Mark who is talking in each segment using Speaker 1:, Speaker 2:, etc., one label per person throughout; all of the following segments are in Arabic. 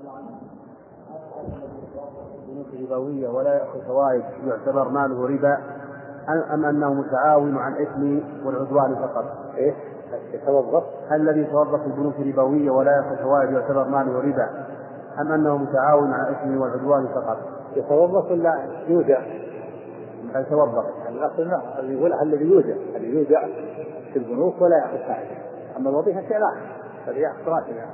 Speaker 1: البنوك الربوية ولا يأخذ فوائد يعتبر ماله ربا، أم أنه متعاون عن الإثم والعدوان فقط؟
Speaker 2: إيه يتوظف؟
Speaker 1: هل الذي يتوظف في البنوك الربوية ولا يأخذ فوائد يعتبر ماله ربا، أم أنه متعاون عن الإثم والعدوان فقط؟
Speaker 2: يتوظف ولا يودع؟
Speaker 1: يتوظف.
Speaker 2: الأصل اللي يقول الذي يودع في البنوك ولا يأخذ فائدة، أما الوظيفة شيء آخر الذي يأخذ راتبا.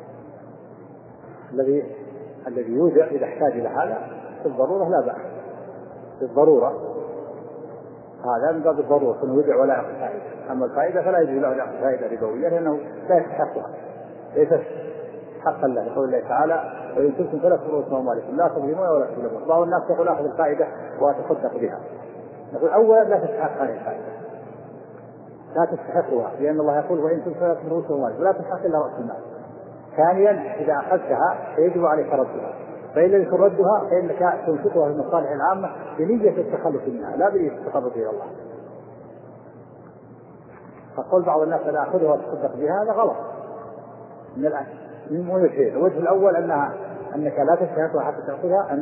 Speaker 2: الذي يودع إذا احتاج إلى هذا في الضرورة لا بأس، في الضرورة هذا من باب الضرورة أنه يودع ولا يأخذ فائدة. أما الفائدة فلا يجوز له أن يأخذ فائدة ربوية لأنه لا يستحقها، ليست حقا له. يقول الله تعالى: وإن تبتم فلا تأكلوا أموالكم لا تظلمون ولا تظلمون. بعض الناس يقول أخذ الفائدة وأتصدق بها. نقول أولا لا تستحق هذه الفائدة، لا تستحقها، لأن الله يقول: وإن تبتم فلا تأكلوا أموالكم ولا تستحق إلا رأس المال. ثانيا إذا أخذتها فيجب عليك ردها، فإن لم يكن ردها فإنك تنفقها في المصالح العامة بنية التخلص منها لا بنية التقرب إلى الله. فقول بعض الناس أنا أخذها وأتصدق بها هذا غلط من الآن. من وجهين: الوجه الأول أنك لا تستحقها حتى تأخذها.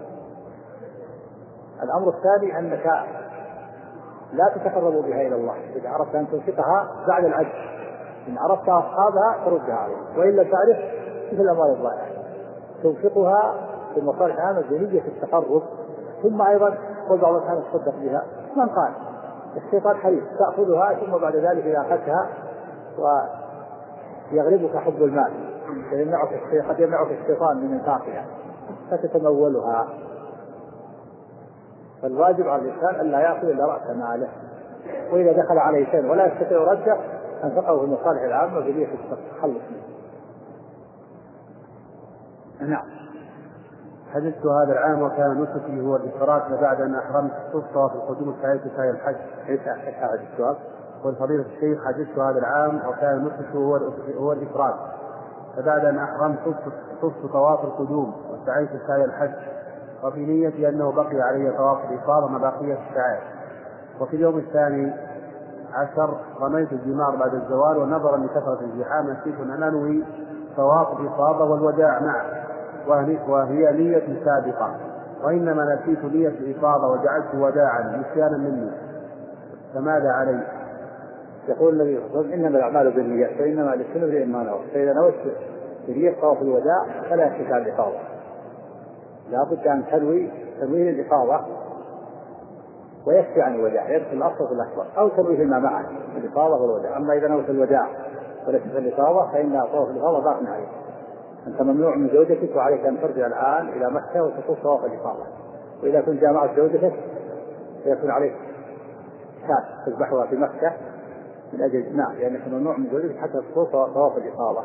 Speaker 2: الأمر الثاني أنك لا تتقرب بها إلى الله إذا أردت أن تنفقها بعد العجز. إن عرفت أصحابها تردها عليه، وإن لم تعرف مثل الأموال الضائعة تنفقها في المصالح العامة بنية التقرب. ثم أيضا قل بعض الناس تصدق بها، من قال الشيطان حريص تأخذها ثم بعد ذلك إذا أخذتها ويغلبك حب المال قد يمنعك الشيطان من إنفاقها فتتمولها. فالواجب على الإنسان ألا يأخذ إلا رأس ماله، وإذا دخل عليه شيء ولا يستطيع رده أنفقه في المصالح العامة بنية التخلص منه. نعم.
Speaker 1: حدثت هذا العام وكان نسكي هو الإفراد، فبعد أن أحرمت الصفة في القدوم الثالث سعي الحج.
Speaker 2: ليس هذا السؤال.
Speaker 1: والفضيلة الشيخ: حدثت هذا العام وكان نسكي هو الإفراد، فبعد أن أحرمت صفت طواف القدوم وسعيت سعي الحج، وفي نيتي أنه بقي علي طواف الإفاضة مع بقية الشعائر. وفي اليوم الثاني عشر رميت الجمار بعد الزوال، ونظرا لكثرة الزحام نسيت أن أنوي طواف الإفاضة والوداع معه، وهي نية سابقة، وإنما نسيت نية الإفاضة وجعلت وداعا نسيانا مني، فماذا علي؟
Speaker 2: يقول النبي صلى الله عليه وسلم: إنما الأعمال بالنيات فإنما لكل امرئ ما نوى. فإذا نويت بنية طواف الوداع فلا يكفيك عن الإفاضة، لا بد أن تنوي الإفاضة ويكفي عن الوداع، يدخل الأصغر والأكبر، أو تنويه ما معه الإفاضة والوداع. أما إذا نويت الوداع وليس الإفاضة فإن طواف الإفاضة باق عليك، أنت ممنوع من زوجتك وعليك أن ترجع الآن إلى مكة وتطوف طواف الإفاضة. وإذا كنت جامعت زوجتك فيكون عليك شاة تذبحها في مكة من أجل لأنك ممنوع من زوجتك حتى تطوف طواف الإفاضة.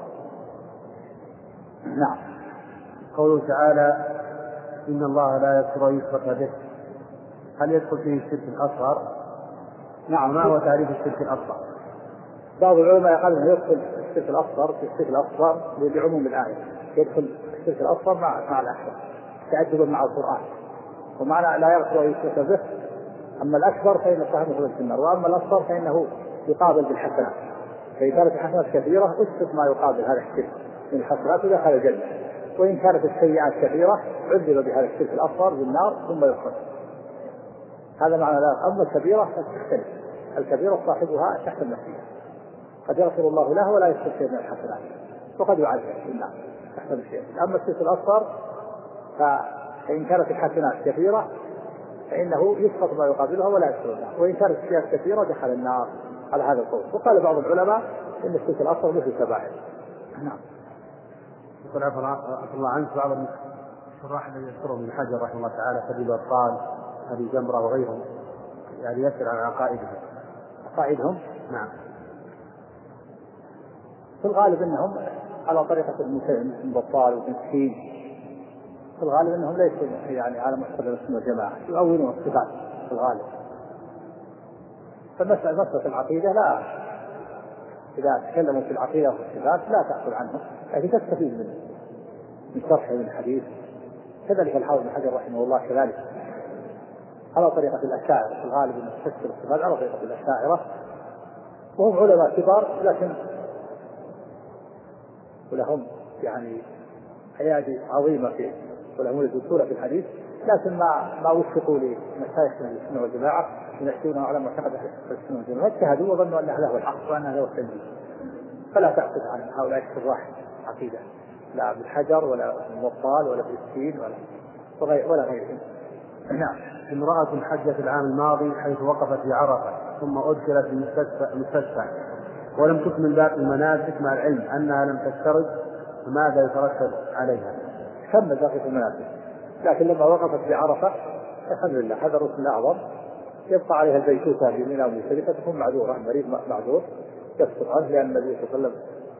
Speaker 2: نعم.
Speaker 1: قوله تعالى: إن الله لا يغفر أن يشرك به، هل يدخل فيه الشرك الأصغر؟
Speaker 2: نعم.
Speaker 1: ما هو تعريف الشرك الأصغر؟
Speaker 2: بعض العلماء يقول أنه يدخل الشرك الأصغر في الشرك الأصغر بعموم الآية، يدخل الشرك الأصغر مع الأكبر تأدبا مع القرآن، ومعنى لا يغفر أن يشرك به. أما الأكبر فإن صاحبه في النار، وأما الأصغر فإنه يقابل بالحسنات، فإن كانت الحسنات كثيرة أسقط ما يقابل هذا الشرك من الحسنات ودخل الجنة، وإن كانت السيئات كثيرة عذب بهذا الشرك الأصغر بالنار ثم يخرج. هذا معنى لا. أما الكبيرة فتختلف، الكبيرة صاحبها تحت المسيح، قد يغفر الله له ولا يشرك شيئا من الحسنات، وقد يعذب بالنار تحت المسيح. أما الشرك الأصغر فإن كانت الحسنات كثيرة فإنه يسقط ما يقابلها ولا يدخل النار، وإن كانت السيئات كثيرة دخل النار على هذا القول. وقال بعض العلماء إن الشرك الأصغر مثل الكبائر. نعم.
Speaker 1: يقول عفى الله عنك بعض الشراح الذي يذكرهم ابن حجر رحمه الله تعالى سبيل الأبطال أبي جمرة وغيرهم، يعني يسأل عن عقائدهم. نعم.
Speaker 2: في الغالب أنهم على طريقة ابن بطال وابن سكين، في الغالب أنهم ليسوا يعني على مستوى السنة والجماعة، يؤولون الصفات في الغالب. فمسألة العقيدة لا، إذا تكلموا في العقيدة والصفات لا تأخذ عنهم، لكن تستفيد من شرح من الحديث. كذلك الحافظ ابن حجر رحمه الله كذلك على طريقة الأشاعرة، في الغالب أن تفسر الصفات على طريقة الأشاعرة، وهم علماء كبار لكن ولهم يعني أيادي عظيمة في ولهم الدكتورة في الحديث، لكن ما وفقوا لمشايخ السنة والجماعة ينشئون على معتقد السنة والجماعة، اجتهدوا وظنوا أن هذا هو الحق وأن هذا هو التنزيل. فلا تأخذ عن هؤلاء الشراح عقيدة، لا بالحجر ولا بالمطال ولا بالسكين ولا غيرهم.
Speaker 1: نعم. امرأة حجت العام الماضي حيث وقفت في عرفة ثم أدخلت في المستشفى ولم تكمل باقي المناسك مع العلم أنها لم تشترط، فماذا يترتب عليها؟
Speaker 2: كمل باقي المناسك، لكن لما وقفت في عرفة الحمد لله هذا الركن الأعظم، يبقى عليها البيتوتة بمنى ومزدلفة، تكون معذورة، مريض معذور يسقط عنه، لأن النبي صلى الله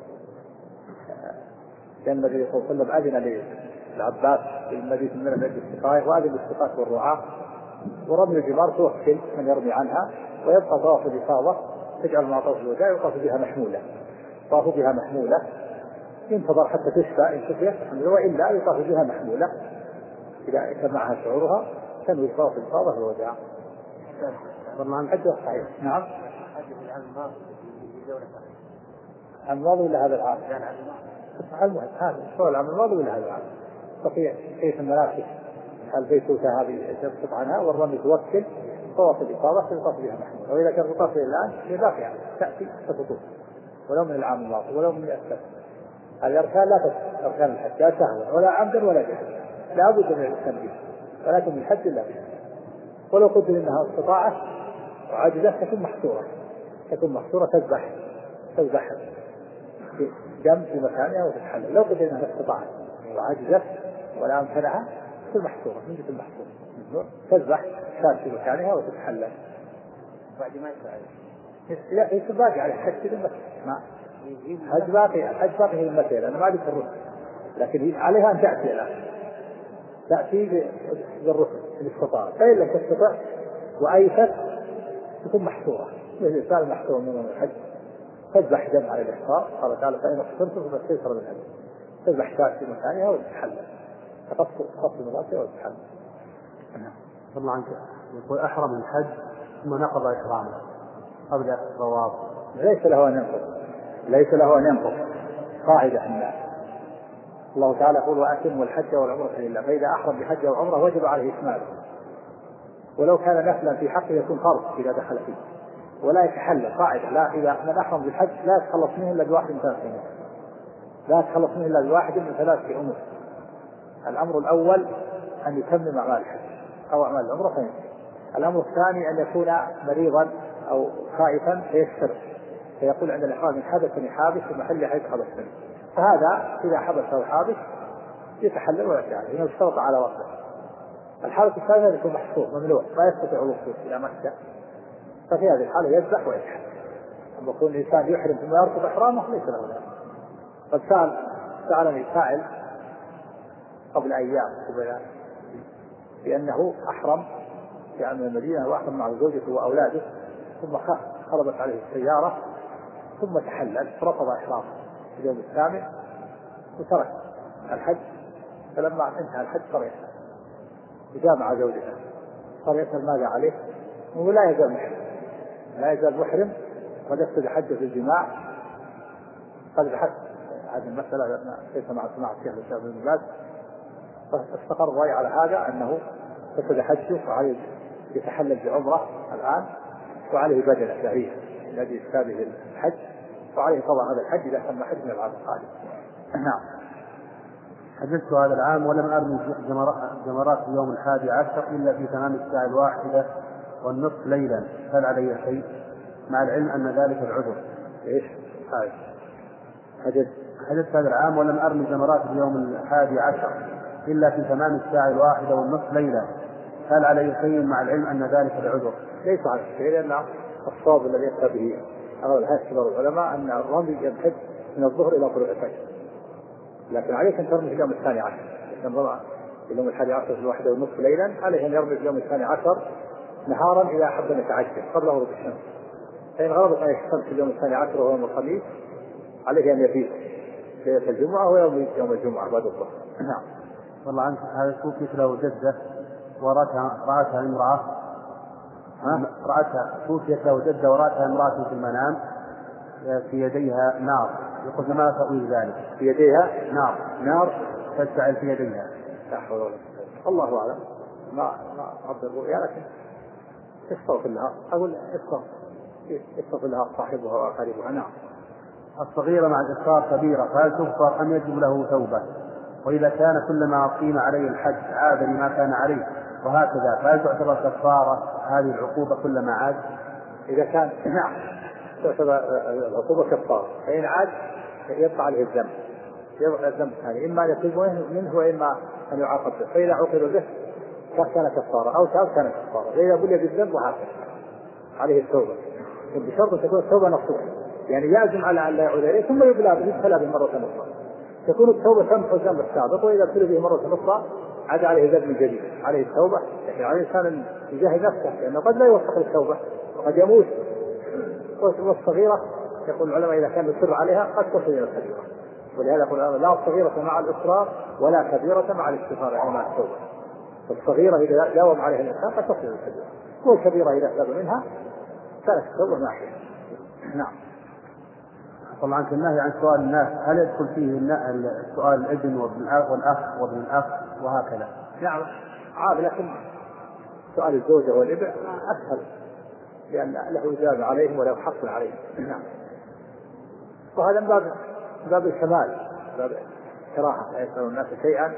Speaker 2: عليه وسلم أذن للعباس بالمبيت من منى بالاستقاية، وأذن بالاستقاية والرعاة، ورمي الجمار توكل من يرمي عنها، ويبقى طواف الإفاضة تجعل مع طواف الوداع يطاف بها محمولة، طافوا بها محمولة، ينتظر حتى تشفى إن شفيت وإلا يطاف بها محمولة إذا كان معها شعورها، تنوي طواف الإفاضة والوداع. صحيح. نعم. العام الماضي ولا هذا العام؟ المهم هذا هو العام الماضي ولا هذا العام؟ بقي كيف المناسك البيتوتة هذه تسقط عنها، والرمي توكل طواف الإفاضة تطاف بها محمولة، وإذا كان تطاف الآن هي باقية تأتي تطوف ولو من العام الماضي ولو من السنة. الأركان لا تسقط، أركان الحج لا سهوا ولا عمدا ولا جهلا، لا بد من التنبيه، ولكن الحج لا بد. ولو قلت إنها استطاعت وعجزت تكون محصورة تذبح دم في مكانها وتتحلل. لو قلت إنها استطاعت وعجزت ولا أمكنها تكون محصورة من جهة المحصور، تذبح شاة في مكانها وتتحلل.
Speaker 1: بعد ما يسأل
Speaker 2: لا يصير باقي على الحج بس ما حج باقي هي المسألة، أنا ما أعرف الرسل، لكن عليها أن تأتي الآن، تأتي بالرسل الاستطاعة، فإن لم تستطع وأيسر تكون محصورة مثل الإنسان محصور من الحج، تذبح دم على الإحصار، قال تعالى فإن احصرتم فاستيسر من الهدي، تذبح شاة في مكانها وتتحلل، تقص من رأسها وتتحلل.
Speaker 1: الله عنك. يقول أحرم الحج ثم نقض إحرامه قبل الطواف،
Speaker 2: ليس له أن ينقض، قاعدة الناس. الله تعالى يقول وأتموا الحج والعمرة لله، فإذا أحرم بحج أو عمرة وجب عليه إكماله، ولو كان نفلا في حقه يكون فرض إذا دخل فيه، ولا يتحلل. قاعدة لا، إذا من أحرم بالحج لا يتخلص منه إلا بواحد من ثلاث أمور، لا يتخلص منه إلا بواحد من ثلاثة أمور. الأمر الأول أن يتمم أعمال الحج أو أعمال العمرة فينسي. الأمر الثاني أن يكون مريضا أو خائفا فيستر، فيقول عند الإحرام من حدثني حابس في محل حيث حبسني، فهذا إذا حبسه حابس يتحلل ولا يتعلم، لأنه اشترط على وقته. الحالة الثالثة يكون محصور ممنوع ما يستطيع الوصول إلى مكة، ففي هذه الحالة يذبح ويتحلل. أما يكون الإنسان يحرم ثم يرفض إحرامه ليس له ذلك. قد سألني سائل قبل أيام بأنه أحرم في عام المدينة وأحرم مع زوجته وأولاده، ثم خربت عليه السيارة ثم تحلل فرفض إحرامه في اليوم الثامن وترك الحج. فلما انتهى الحج صار يسأل، جاء مع زوجته صار يسأل ماذا عليه، ولا يزال محرم قد أفسد حجه في الجماع. قد بحثت هذه المسألة كيف مع سماعة الشيخ الإسلام بن باز، فاستقر الرأي على هذا أنه فسد حجه وعليه يتحلل بعمرة الآن، وعليه بدنة شهرية الذي يستابه الحج، وعليه قضاء هذا الحج إذا تم حج من العام القادم. نعم.
Speaker 1: حجزت هذا العام ولم أرمي جمرات في يوم 11 إلا في تمام الساعة 1:30 ليلا، هل علي شيء؟ مع العلم أن ذلك العذر.
Speaker 2: إيش؟
Speaker 1: حجزت هذا العام ولم أرمي جمرات في يوم 11 إلا في تمام الساعة 1:30 ليلا، هل علي شيء؟ مع العلم أن ذلك العذر.
Speaker 2: ليس على شيء، لأن الصواب الذي يأتى به أغلب كبار العلماء أن الرمي ينحج من الظهر إلى طلوع الفجر، لكن عليك أن ترمي في اليوم 12 لكن رمى في اليوم 11 في 1:30 ليلا، عليه أن يرمي في اليوم 12 نهارا إذا أحب أن يتعجل قبل غروب الشمس. فإن غربت عليه الشمس في اليوم 12 وهو يوم الخميس عليه أن يبيت ليلة الجمعة ويوم الجمعة بعد الظهر.
Speaker 1: نعم. والله عنك. هذا توفيت له جدة ورأتها امرأة، توفيت له جدة ورأتها امرأة في المنام في يديها نار، يقول ما تأويل ذلك؟
Speaker 2: في يديها
Speaker 1: نار تشتعل في يديها.
Speaker 2: لا حول ولا قوة. الله أعلم. ما أقدر الرؤيا، لكن استغفر لها، أقول استغفر لها صاحبها وقريبها. نعم.
Speaker 1: الصغيرة مع الإصرار كبيرة، فهل تغفر أم يجب له توبة؟ وإذا كان كلما أقيم عليه الحج عاد لما كان عليه وهكذا، فهل تعتبر كفارة هذه العقوبة كلما عاد؟
Speaker 2: إذا كان نعم تعتبر العقوبة كفارة، فإن عاد يبقى عليه الذنب، يبقى الذنب الثاني، إما أن يتوب منه وإما أن يعاقب به. فإذا عوقب به كان كفارة، أو تاب كان كفارة. فإذا بلي بالذنب وهكذا عليه التوبة، بشرط تكون التوبة نصوحة، يعني يعزم على أن لا يعود إليه ثم يبلى به مرة أخرى. تكون التوبة تمحو الذنب السابق، وإذا ابتلي به مرة أخرى عاد عليه ذنب جديد. عليه التوبة، يعني عليه الإنسان يجاهد نفسه، لأنه قد لا يوفق للتوبة وقد يموت. والصغيرة يقول العلماء إذا كان يصر عليها قد تصل إلى الكبيرة، ولهذا يقول لا الصغيرة مع الإصرار ولا كبيرة مع الاستغفار، يعني مع التوبة. فالصغيرة إذا داوم عليها الإنسان قد تصل إلى الكبيرة، والكبيرة إذا تاب منها كانت التوبة معها. نعم.
Speaker 1: طبعا عنك النهي عن سؤال الناس، هل يدخل فيه سؤال الابن والأخ وابن الأخ وهكذا؟
Speaker 2: نعم عاد، لكن سؤال الزوجة والابن أسهل، لأن له إجابة عليهم وله حق عليهم. نعم. وهذا من باب الكمال، باب كراهة لا يسأل الناس شيئا،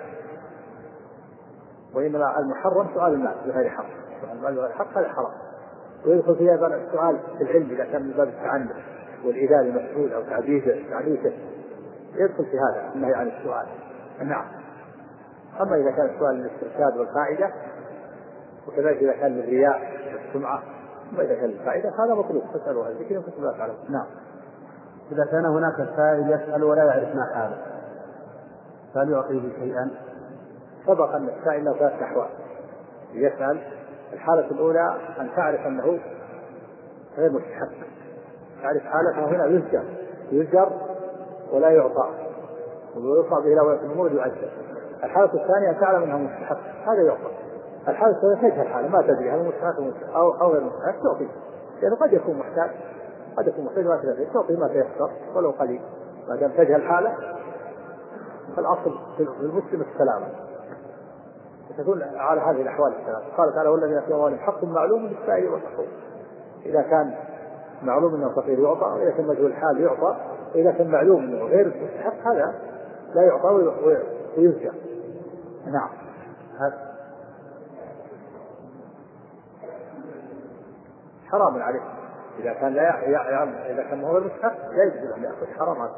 Speaker 2: وإنما المحرم سؤال الناس بغير حق، سؤال بغير حق هذا حرام. ويدخل فيها السؤال في العلم إذا كان من باب التعنت والإيذاء للمسؤول أو تعديته، يدخل في هذا النهي عن السؤال. نعم. أما إذا كان السؤال للاسترشاد والفائدة، وكذلك إذا كان للرياء والسمعة، وإذا كان للفائدة هذا مطلوب، فاسألوا أهل الذكر إن كنتم لا تعلمون. نعم.
Speaker 1: إذا كان هناك سائل يسأل ولا يعرف ما حاله، فهل يعطيه شيئا؟
Speaker 2: سبق أن السائل له 3 أحوال يسأل. الحالة الأولى أن تعرف أنه غير مستحق، تعرف حالته هنا يزجر ولا يعطى، ويوصى به له الأمور يؤجر. الحالة الثانية أن تعلم أنه مستحق، هذا يعطى. الحالة الثالثة تجهل حاله، ما تدري هل مستحق أو غير مستحق، تعطيه، لأنه قد يكون محتاج ما تدري، تعطيه ما تيسر ولو قليل، ما دام تجهل حاله. فالأصل في المسلم السلامة، تكون على هذه الأحوال الثلاث. قال تعالى والذين في أموالهم حق معلوم للسائل والمحروم. إذا كان معلوم أنه فقير يعطى، وإذا كان مجهول الحال يعطى، وإذا كان معلوم أنه غير مستحق هذا لا يعطى ويزجر. نعم. حرام عليه إذا كان إذا كان هو المستحق لا يجوز أن يأخذ، حرام عليه.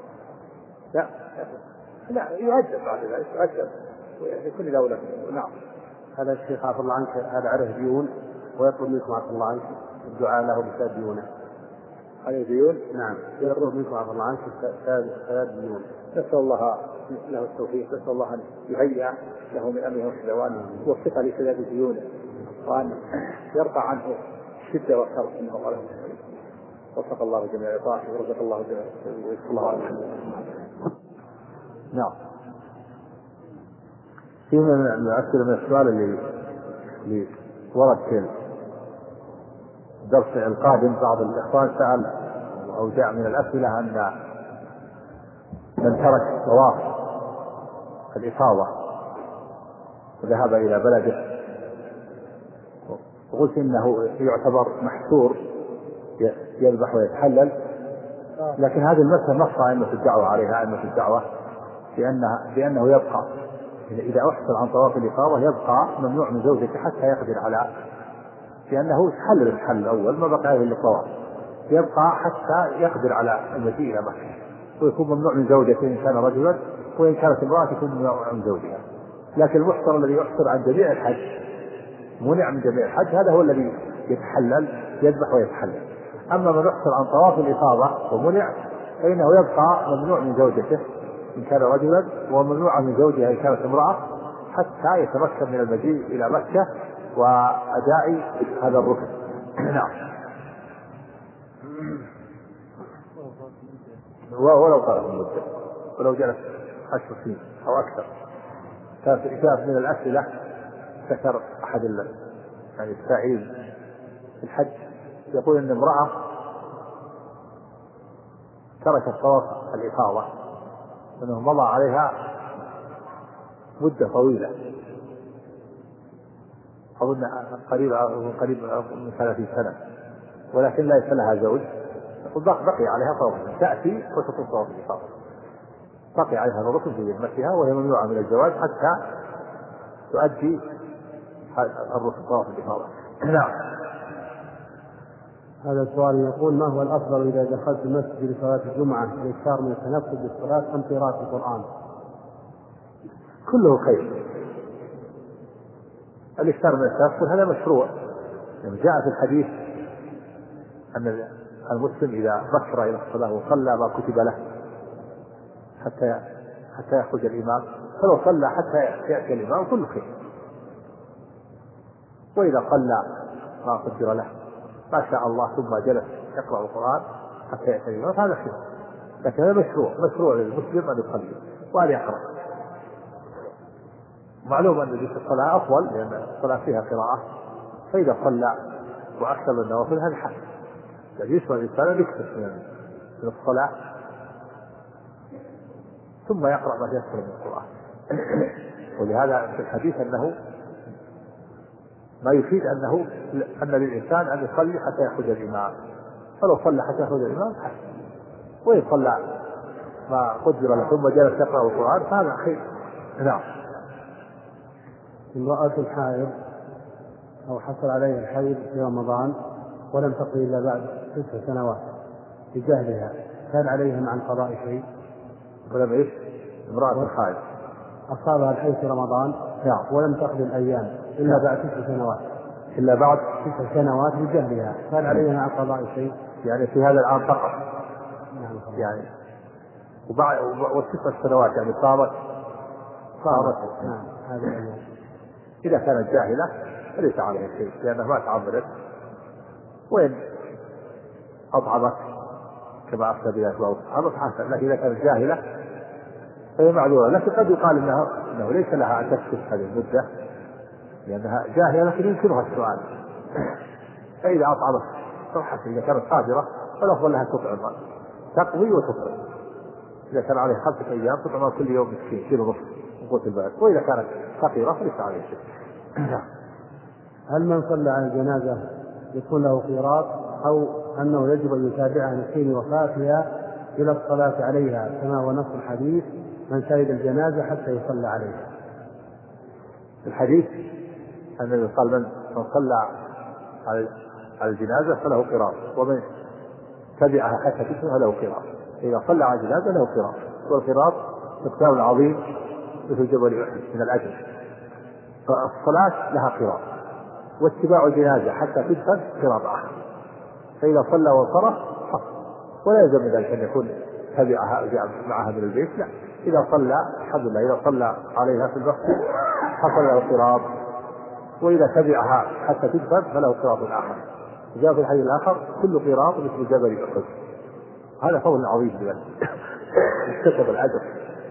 Speaker 2: لا يؤدب بعد ذلك، يؤدب في كل دولة. نعم.
Speaker 1: هذا الشيخ عفى الله عنك هذا عرف ديون، ويطلب منكم عفى الله عنك الدعاء له بسبب ديونه.
Speaker 2: عليه ديون؟
Speaker 1: نعم، يطلب منكم عفى الله عنك بسبب ديونه.
Speaker 2: نسأل الله له التوفيق، نسأل الله أن يهيئ له من أمره رشدا، وأن يوفقه لسداد ديونه، وأن يرفع عنه الشدة والكرب إنه قال. وفق الله جميع طاعته ورزق الله جميع.
Speaker 3: نعم. في من الأسئلة من السؤال اللي ورد في الدرس القادم، بعض الإخوان سأل أو جاء من الأسئلة أن من ترك طواف الإفاضة وذهب إلى بلده، وقلت إنه يعتبر محسور يذبح ويتحلل، لكن هذه المسألة نص أئمة الدعوة عليها، أئمة الدعوة بأنه يبقى إذا أحصل عن طواف الإفاضة يبقى ممنوع من زوجته حتى يقدر على، لأنه يتحلل الحل الأول ما بقى إلا الطواف، يبقى حتى يقدر على المجيء إلى مكة، ويكون ممنوع من زوجته إن كان رجلا، وإن كانت امرأة يكون ممنوع من زوجها. لكن المحصر الذي يحصر عن جميع الحج منع من جميع الحج، هذا هو الذي يتحلل يذبح ويتحلل. أما من يحصر عن طواف الإفاضة ومنع فإنه يبقى ممنوع من زوجته إن كان رجلا، وممنوع من زوجها إن كانت امرأة، حتى يتمكن من المجيء إلى مكة وأداء هذا الركن. نعم. ولو طالت المدة، ولو جلس 10 سنين أو أكثر. كانت من الأسئلة ذكر أحد يعني السائلين في الحج يقول إن امرأة تركت طواف الإفاضة، أنه مضى عليها مدة طويلة، أظن قريب من 30 سنة، ولكن ليس لها زوج، بقي عليها فرض، تأتي وتطوف طواف الإفاضة، بقي عليها الركن في ذمتها وهي ممنوعة من الزواج حتى تؤدي الركن طواف الإفاضة. نعم.
Speaker 1: هذا السؤال يقول: ما هو الأفضل إذا دخلت المسجد لصلاة الجمعة، الإكثار من التنفس بالصلاة أم قراءة القرآن؟
Speaker 3: كله خير. الإكثار من التنفس هذا مشروع، جاء في الحديث أن المسلم إذا بكر إلى الصلاة وصلى ما كتب له حتى يخرج الإمام، فلو صلى حتى يأتي الإمام كل خير، وإذا صلى ما قدر له ما شاء الله ثم جلس يقرأ القرآن حتى يأتي الإمام هذا خير. لكن هذا مشروع للمسلم أن يصلي وأن يقرأ. معلوم أن جلسة الصلاة أفضل لأن الصلاة فيها قراءة، فإذا صلى وأكثر من النوافل هذا حسن، يجلس الإنسان يكثر من الصلاة ثم يقرأ ما يسر من القرآن. ولهذا في الحديث أنه ما يفيد أن للإنسان أن يصلي حتى يخرج الإمام، فلو صلى حتى يخرج الإمام حسن، وإن صلى ما قدر له ثم جلس يقرأ القرآن فهذا خير. نعم.
Speaker 1: امرأة حائض أو حصل عليها الحيض في رمضان ولم تقضي إلا بعد 6 سنوات بجهلها، هل عليها مع القضاء شيء؟
Speaker 3: ولم إيش؟ امرأة حائض
Speaker 1: أصابها الحيض في رمضان ولم تقضي الأيام إلا بعد 6 سنوات،
Speaker 3: إلا بعد
Speaker 1: 6 سنوات بجهلها، هل عليها مع القضاء شيء؟
Speaker 3: يعني في هذا العام فقط.
Speaker 1: نعم.
Speaker 3: يعني و9 سنوات يعني صارت.
Speaker 1: نعم. هذا الأيام
Speaker 3: إذا كانت جاهلة فليس عليها شيء لأنها ما تعمدت، وإن أطعمت كما أفتى بها الله سبحانه حسن، لكن إذا كانت جاهلة فهي معذورة. لكن قد يقال إنه ليس لها أن تسكت هذه المدة لأنها جاهلة، لكن يمكنها السؤال، فإذا أطعمت صحت. إذا كانت قادرة فالأفضل لها تطعم، تقضي وتطعم. إذا كان عليه 5 أيام تطعم كل يوم مسكين كيلو ونصف من قوت البلد، وإذا كانت فقيرة فليس عليه شيء.
Speaker 1: هل من صلى على الجنازة يكون له قيراط، أو أنه يجب أن يتابعها من حين وفاتها إلى الصلاة عليها كما هو نص الحديث: من شهد الجنازة حتى يصلى عليها؟
Speaker 3: الحديث النبي قال: من صلى على الجنازة فله قيراط، ومن تبعها حتى تسمع له قيراط. إذا صلى على الجنازة له قيراط، والقيراط مقدار عظيم مثل جبل أحد من الأجر. فالصلاة لها قيراط، واتباع الجنازة حتى تدفن قيراط آخر. فإذا صلى وانصرف ولا يلزم ذلك أن يكون تبعها معها من البيت، لا، إذا صلى الحمد لله، إذا صلى عليها في المسجد حصل له قيراط، وإذا تبعها حتى تدفن فله قيراط آخر. جاء في الحديث الآخر: كل قيراط مثل جبل أحد. هذا فضل عظيم لمن اكتسب الأجر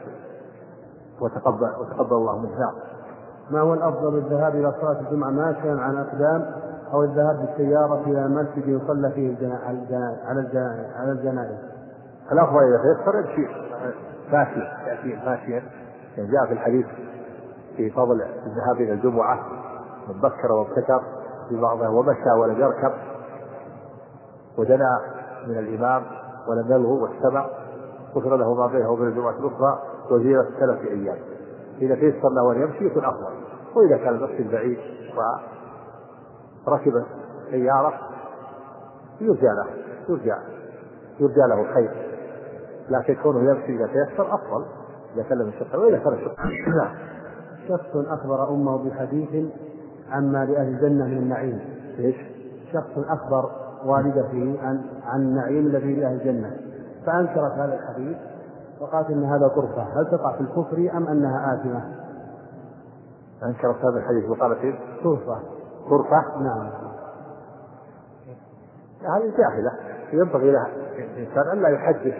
Speaker 3: وتقبل الله منه.
Speaker 1: ما هو الأفضل: الذهاب إلى صلاة الجمعة ماشيا على الأقدام، أو الذهاب بالسيارة إلى المسجد يصلى فيه على الجنائز؟
Speaker 3: الأفضل إذا تيسر يمشي ماشيا. يعني جاء في الحديث في فضل الذهاب إلى الجمعة: من بكر وابتكر في بعضها ومشى ولم يركب ودنا من الإمام ولم يلغو واستمع غفر له ما بينه وبين الجمعة الأخرى وزيرة 3 أيام. إذا تيسر له أن يمشي يكون أفضل. وإذا كان المسجد بعيد وركب سيارة يرجى له الخير، لكن كونه يمشي إذا تيسر أفضل إذا كان من شقة. وإذا كان شقة
Speaker 1: شخص أخبر أمه بحديث عما لأهل الجنة من النعيم. شخص أخبر والدته عن النعيم الذي لأهل الجنة، فأنكرت هذا الحديث وقالت إن هذا طرفة، هل تقع في الكفر أم أنها آثمة؟
Speaker 3: أنكرت هذا الحديث وقالت إيه؟
Speaker 1: طرفة. نعم.
Speaker 3: هذه جاهلة، ينبغي لها الإنسان أن لا يحدث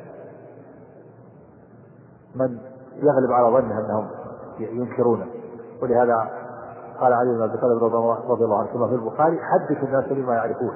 Speaker 3: من يغلب على ظنه أنهم ينكرونه. ولهذا قال علي بن أبي طالب رضي الله عنه كما في البخاري: حدث الناس بما يعرفون.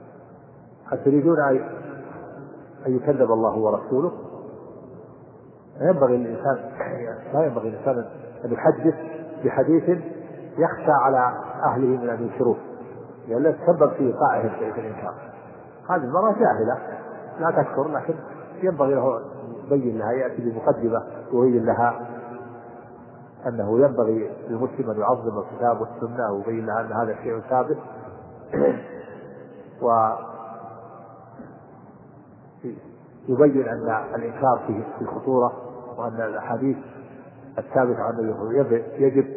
Speaker 3: هل تريدون أن يكذب الله ورسوله؟ ينبغي الإنسان لا ينبغي الإنسان أن يحدث بحديث يخشى على أهله من أن ينكروه، لأنه يتسبب في إيقاعهم في الإنكار. هذه المرأة جاهلة لا تكفر، لكن ينبغي له يبين لها، يأتي بمقدمة يبين لها أنه ينبغي للمسلم أن يعظم الكتاب والسنة، ويبين لها أن هذا شيء ثابت، ويبين أن الإنكار فيه خطورة، وأن الأحاديث الثابتة عنه يجب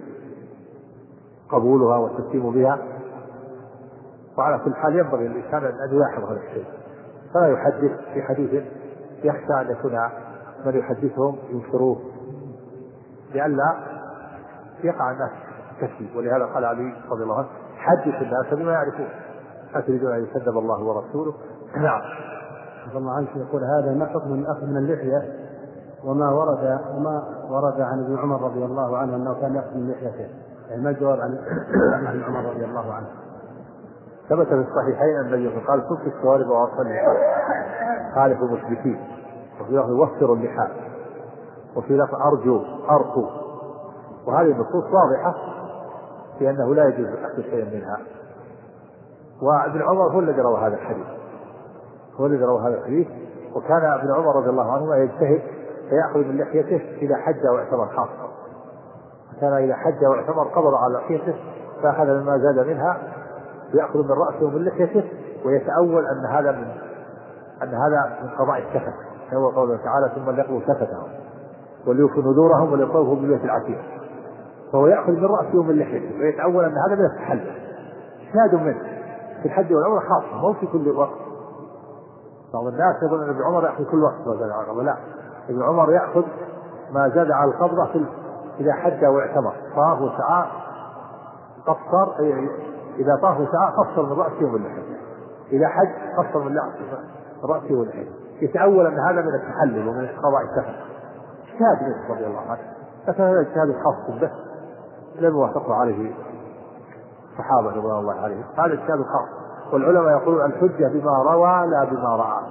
Speaker 3: قبولها والتسليم بها. وعلى كل حال ينبغي للإنسان أن يلاحظ هذا الشيء، فلا يحدث في حديث يخشى أن يكون من يحدثهم ينكروه، لئلا يقع الناس كثير. ولهذا قال علي رضي الله عنه: حدث الناس بما يعرفون، أتريدون أن يكذب الله ورسوله؟ نعم.
Speaker 1: رضي الله عنه يقول: هذا ما حكم الأخذ من اللحية وما ورد عن ابن عمر رضي الله عنه أنه كان يأخذ من لحيته، يعني ما الجواب عن ابن عمر رضي الله عنه؟
Speaker 3: ثبت في الصحيحين أن النبي قال: صف الشوارب وأصل اللحى، خالف المشركين، وفي لفظ وفروا اللحى، وفي لفظ أرقوا. وهذه النصوص واضحة في أنه لا يجوز أخذ شيئا منها. وابن عمر هو الذي روى هذا الحديث، وكان ابن عمر رضي الله عنه يجتهد فيأخذ من لحيته إذا حج أو اعتمر خاصة، كان إذا حج أو اعتمر قبض على لحيته فأخذ مما زاد منها يأخذ من رأسه ومن لحيته، ويتأول أن هذا من قضاء السفت، هو قوله تعالى: ثم ليقضوا سفتهم وليوفوا نذورهم وليطوفوا بالبيت العتيق. فهو يأخذ من رأسه ومن لحيته ويتأول أن هذا من التحلل، اجتهاد منه في الحج والعمرة خاصة، مو في كل وقت. بعض الناس يقول أن ابن عمر يأخذ كل وقت ما زاد على القبضة، لا، ابن عمر يأخذ ما زاد على القبضة إذا حج واعتمر، طاف وسعى قصر، إذا طاف وسعى قصر من رأسه ومن لحيته، إذا حج قصر من رأسه ولحيته، يتأول أن هذا من التحلل ومن قضاء السفر. اجتهاد منه رضي الله عنه، لكن هذا اجتهاد خاص به لم يوافقه عليه الصحابة رضوان الله عليهم، هذا اجتهاد خاص. والعلماء يقولون: الحجة بما روى لا بما رأى.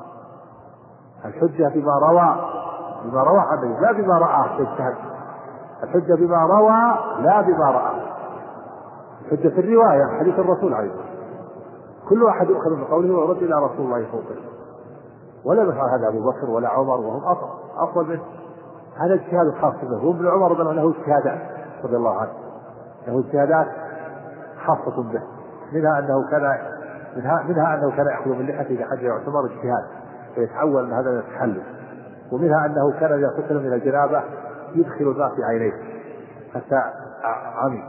Speaker 3: الحجة بما روى عنه لا بما رأى اجتهد. الحجة بما روى لا بما رأى. الحجة في الرواية، حديث الرسول عليه الصلاة والسلام، كل واحد يؤخذ من قوله ويرد إلى رسول الله صلى الله عليه وسلم، ولا يفعل هذا أبو بكر ولا عمر وهم أفضل منه. هذا اجتهاد خاص به. وابن عمر له اجتهادات رضي الله عنه، له اجتهادات خاصة به، منها أنه كان يأخذ من لحيته إذا حج يعتبر اجتهاد فيتحول من هذا التحلل، ومنها أنه كان إذا غسل من الجنابة يدخل الماء في عينيه حتى عمي،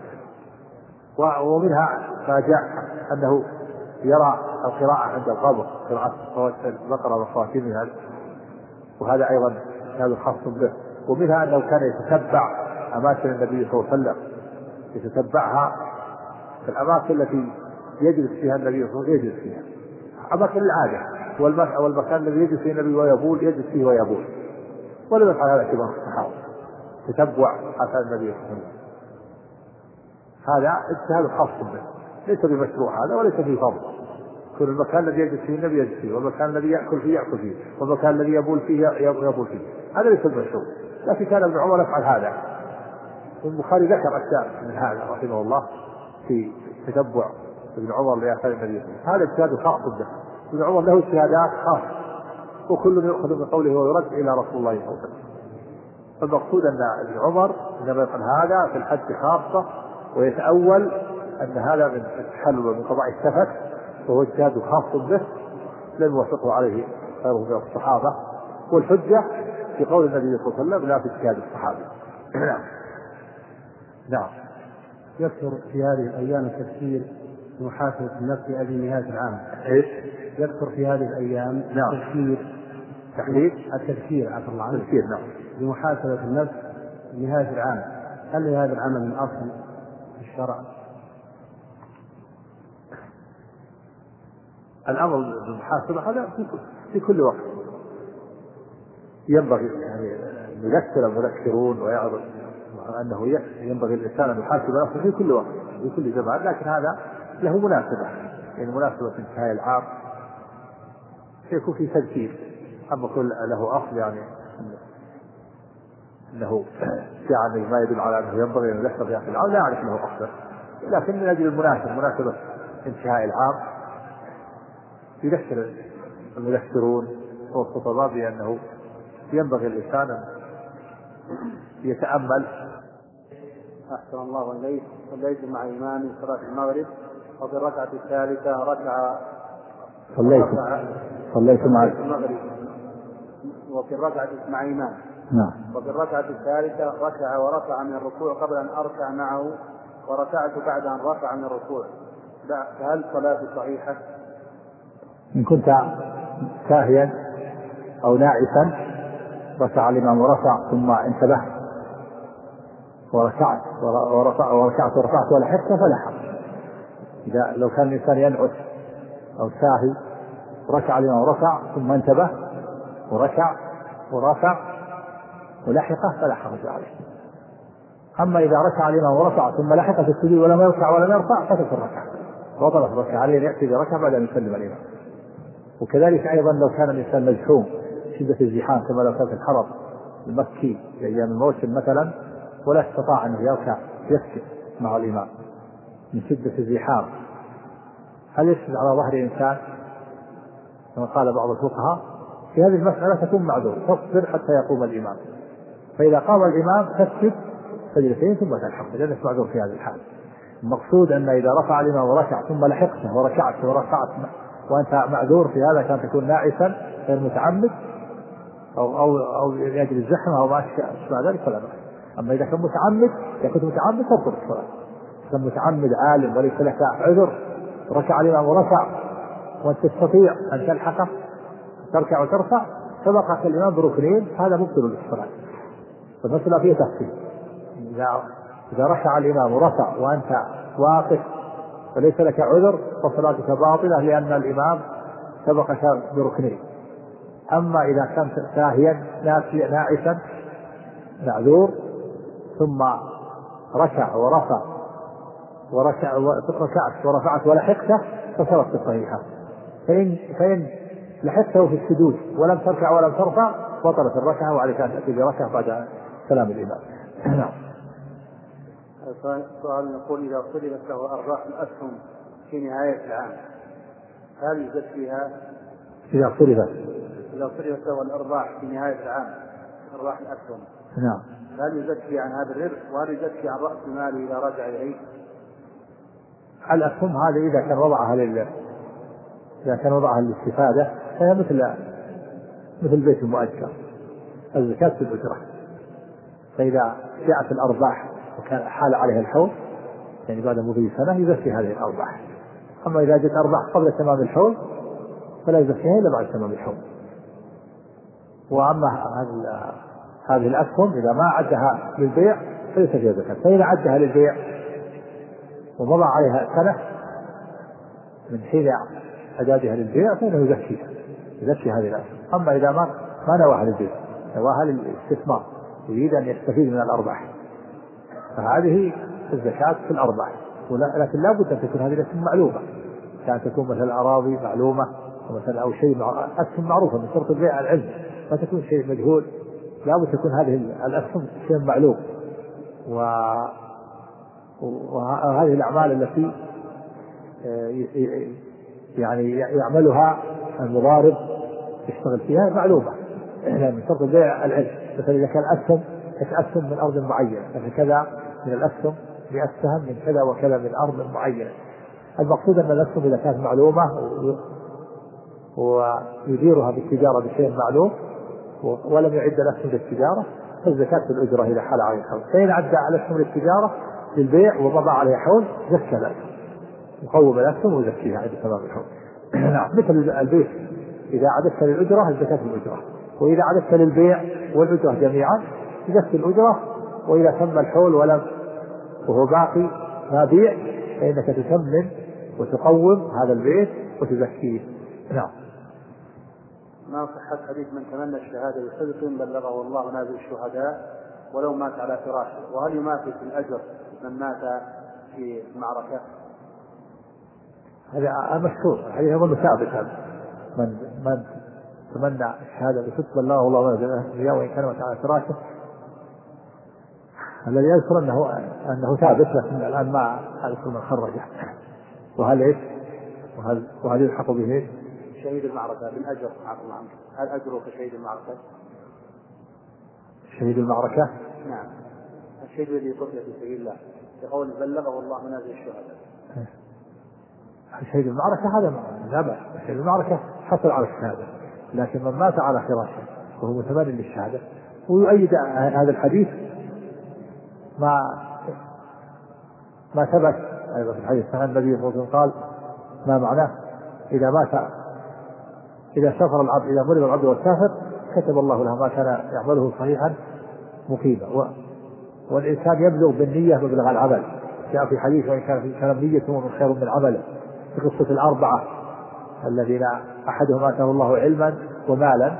Speaker 3: ومنها ما جاء أنه يرى القراءة عند القبر، قراءة البقرة وخواتمها، وهذا أيضا هذا خاص به. ومنها أنه كان يتتبع أماكن النبي صلى الله عليه وسلم، يتتبعها في الأماكن التي يجلس فيها النبي صلى الله عليه وسلم، يجلس فيها أماكن العادة، والمكان الذي يجلس فيه النبي ويبول يجلس فيه ويبول، ولم يفعل هذا كبار الصحابة، تتبع آثار النبي صلى الله عليه وسلم. هذا اجتهاد خاص به، ليس بمشروع هذا وليس فيه فضل. كل المكان الذي يجلس فيه النبي يجلس فيه، والمكان الذي يأكل فيه يأكل فيه، والمكان الذي يبول فيه يبول فيه، هذا ليس بمشروع. لكن كان ابن عمر يفعل هذا. البخاري ذكر أشياء من هذا رحمه الله في تتبع ابن عمر لآثار النبي، هذا اجتهاد خاص به. ابن عمر له اجتهادات خاصة، وكل يأخذ من قوله ويرد إلى رسول الله صلى الله عليه وسلم. فالمقصود أن ابن عمر إنما يفعل هذا في الحج خاصة، ويتأول أن هذا من التحلل ومن قضاء السفك، وهو اجتهاد خاص به لم يوافقه عليه غيره من الصحابة. والحجة في قول النبي صلى الله عليه وسلم لا في اجتهاد الصحابة. نعم.
Speaker 1: يكثر في هذه الأيام التفكير في محاسبة النفس في هذه نهاية العام.
Speaker 3: إيش؟
Speaker 1: يكثر في هذه الأيام التفكير عفوا الله عنه،
Speaker 3: نعم،
Speaker 1: بمحاسبة النفس في نهاية العام. هل هذا العمل من أصل في الشرع؟
Speaker 3: الأمر بالمحاسبة هذا في كل وقت ينبغي، يعني يذكر المذكرون ويعظم أنه ينبغي الإنسان أن يحاسب نفسه في كل وقت في كل زمان، لكن هذا له مناسبة، يعني مناسبة انتهاء العام يكون في تذكير. أما كل له أصل يعني انه يعني ما يدل على انه ينبغي ان يذكر في اخر العام، لا اعرف انه افضل، لكن من اجل مناسبه انتهاء العام يذكر المذكرون والخطباء بانه ينبغي الانسان ان يتامل.
Speaker 1: أحسن الله إليك. صليت مع إمام صلاة المغرب وفي الركعة الثالثة
Speaker 3: صليت مع
Speaker 1: المغرب وفي الركعة مع إمام.
Speaker 3: نعم.
Speaker 1: وفي الركعة الثالثة ركع ورفع من الركوع قبل أن أركع معه، وركعت بعد أن رفع من الركوع، فهل صلاتي صحيحة؟
Speaker 3: إن كنت ساهيا أو ناعسا ركع الإمام ورفع ثم انتبه وركعت ورفعت ولحقت فلا حرج. إذا لو كان الإنسان ينعس أو ساهي ركع الإمام ورفع ثم انتبه وركع ورفع ولحقه فلا حرج عليه. أما إذا ركع الإمام ورفع ثم لحق في السجود ولم يركع ولم يرفع فتت الركعة، بطلت الركعة، عليه أن يأتي بركعة بعد أن يسلم الإمام. وكذلك أيضا لو كان الإنسان مزحوم شدة الزحام كما لو كان في الحرم المكي في أيام الموسم مثلا ولا استطاع أن يركع يسجد مع الإمام من شدة الزحام، هل يسجد على ظهر إنسان كما قال بعض الفقهاء؟ في هذه المسألة تكون معذور، تصبر حتى يقوم الإمام، فإذا قام الإمام تسجد سجدتين ثم تلحق لأنك معذور في هذه الحال. المقصود أن إذا رفع الإمام وركع ثم لحقته وركعت ورفعت وأنت معذور في هذا، كان تكون ناعسا غير متعمد أو لأجل الزحمة أو ما أشبه ذلك فلا بأس. أما إذا كان متعمد، إذا كنت متعمد تبطل الصلاة. كان متعمد عالم وليس لك عذر ركع الإمام ورفع وأنت تستطيع أن تلحقه تركع وترفع سبقك الإمام بركنين، هذا مبطل للصلاة. فالمسألة فيها تفصيل. إذا ركع الإمام ورفع وأنت واقف وليس لك عذر فصلاتك باطلة لأن الإمام سبقك بركنين. أما إذا كنت ساهيا ناعسا معذور ثم ركع ورفع ركعت ورفعت ولحقته فصلت صحيحة. فإن لحقته في السجود ولم تركع ولم ترفع بطلت الركعة وعليك أن تأتي بركعة بعد سلام الإمام. نعم.
Speaker 1: سؤال يقول: إذا صرفت له أرباح الأسهم في نهاية العام هل يزكيها؟
Speaker 3: إذا صرفت
Speaker 1: له الأرباح في نهاية العام أرباح الأسهم،
Speaker 3: نعم،
Speaker 1: هل يزكي عن هذا الربح وهل يزكي عن رأس ماله إذا رجع إليه؟
Speaker 3: الأسهم هذه إذا كان وضعها للاستفادة فهي مثل بيت المؤجر، الزكاة في الأجرة. فإذا جاءت الأرباح وكان حال عليها الحول يعني بعد مضي سنة يزكي هذه الأرباح. أما إذا جاءت أرباح قبل تمام الحول فلا يزكيها إلا بعد تمام الحول. وأما هذه الأسهم إذا ما عدها للبيع فليس فيها زكاة، فإذا عدها للبيع ومضى عليها سنة من حين إعدادها للبيع فإنه يزكي هذه الأسهم. أما إذا ما نواها للبيع، نواها للاستثمار، يريد أن يستفيد من الأرباح، فهذه الزكاة في الأرباح. لكن لا بد أن تكون هذه الأسهم معلومة، كانت تكون مثل أراضي معلومة ومثلا أو شيء أسهم معروفة. من شرط البيع العلم، ما تكون شيء مجهول، لا بد تكون هذه الأسهم شيء معلوم. وهذه الأعمال التي يعني يعملها المضارب يشتغل فيها معلومة، يعني من شرط البيع العلم. مثلا إذا كان أسهم من أرض معينة فكذا من الأسهم 100 سهم من كذا وكذا من أرض معينة. المقصود أن الأسهم إذا كانت معلومة ويديرها بالتجارة بشيء معلوم ولم يعد الأسهم للتجارة فالزكاة في الأجرة إذا حال عليه الحول. فإن عدى الأسهم للتجارة للبيع ومضى عليه حول زكى الأسهم، يقوم الأسهم ويزكيها عند تمام الحول. نعم، مثل البيت إذا عددت للأجرة الزكاة في الأجرة، وإذا عددت للبيع والأجرة جميعا يزكي الأجرة، وإذا تم الحول وهو باقي ما بيع فإنك تتمم وتقوم هذا البيت وتزكيه. نعم.
Speaker 1: ما صحة حديث من تمنى الشهادة بصدق بلغه الله نازل الشهداء ولو مات على فراشه؟ وهل يماثل في الأجر من مات في معركة؟
Speaker 3: هذا مشهور، الحديث أظن ثابت. هذا من تمنى الشهادة بصدق بلغه الله نازل الشهداء وإن كان مات على فراشه الذي يذكر أنه ثابت، لكن الآن ما أذكر من خرجه. وهل إيش؟ وهل يلحق به إيش؟
Speaker 1: شهيد المعركة بالأجر عفوا عنك، هل أجره كشهيد المعركة؟
Speaker 3: شهيد المعركة؟
Speaker 1: نعم، الشهيد الذي قتل في سبيل الله يقول بلغه الله منازل الشهداء.
Speaker 3: شهيد المعركة هذا لا بأس، شهيد المعركة حصل على الشهادة، لكن من مات على فراشه وهو متمنى للشهادة. ويؤيد هذا الحديث ما ثبت أيضا في الحديث عن النبي صلى الله عليه وسلم قال ما معناه إذا سافر العبد، إذا مرض العبد والسافر كتب الله له ما كان يعمله صحيحا مقيما. والإنسان يبلغ بالنية مبلغ العمل، جاء في حديث وإن كان نيته من خير من عمله، في قصة الأربعة الذين أحدهم آتاه الله علما ومالا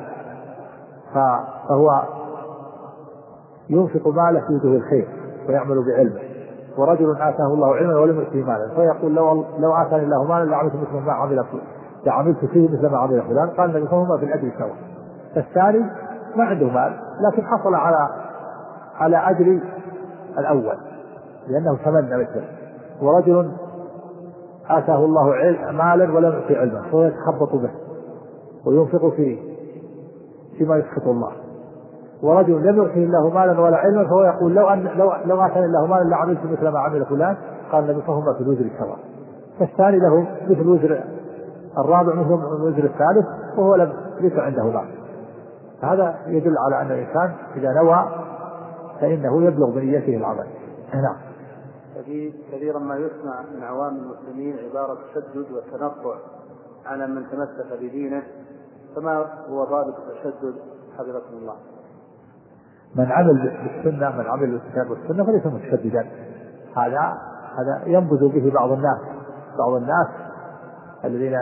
Speaker 3: فهو ينفق ماله في وجه الخير ويعمل بعلمه، ورجل آتاه الله علما ولم يؤته مالا فيقول لو آتاني الله مالا لعملت مثل ما عمل فلان، لعملت فيه مثل ما عمل فلان. قال النبي فهما في الأجر سواء. الثاني ما عنده مال لكن حصل على أجر الأول لأنه تمنى مثله. ورجل آتاه الله مالا ولم يؤته علما فهو يتخبط به وينفق فيما يسخط الله. ورجل لم يؤته الله مالا ولا علما فهو يقول لو آتاني الله مالا لعملت مثل ما عمل فلان. قال النبي فهما في الوزر سواء. فالثاني له مثل وزر الرابع مثل وزر الثالث وهو ليس عنده مال. هذا يدل على أن الإنسان إذا نوى فإنه يبلغ بنيته العمل. نعم.
Speaker 1: كثيرا ما يسمع من عوام المسلمين عبارة التشدد والتنطع على من تمسك بدينه، فما هو ضابط التشدد حفظكم الله؟
Speaker 3: من عمل بالسنة، من عمل بالكتاب والسنة فليس متشددا. هذا ينبذ به بعض الناس الذين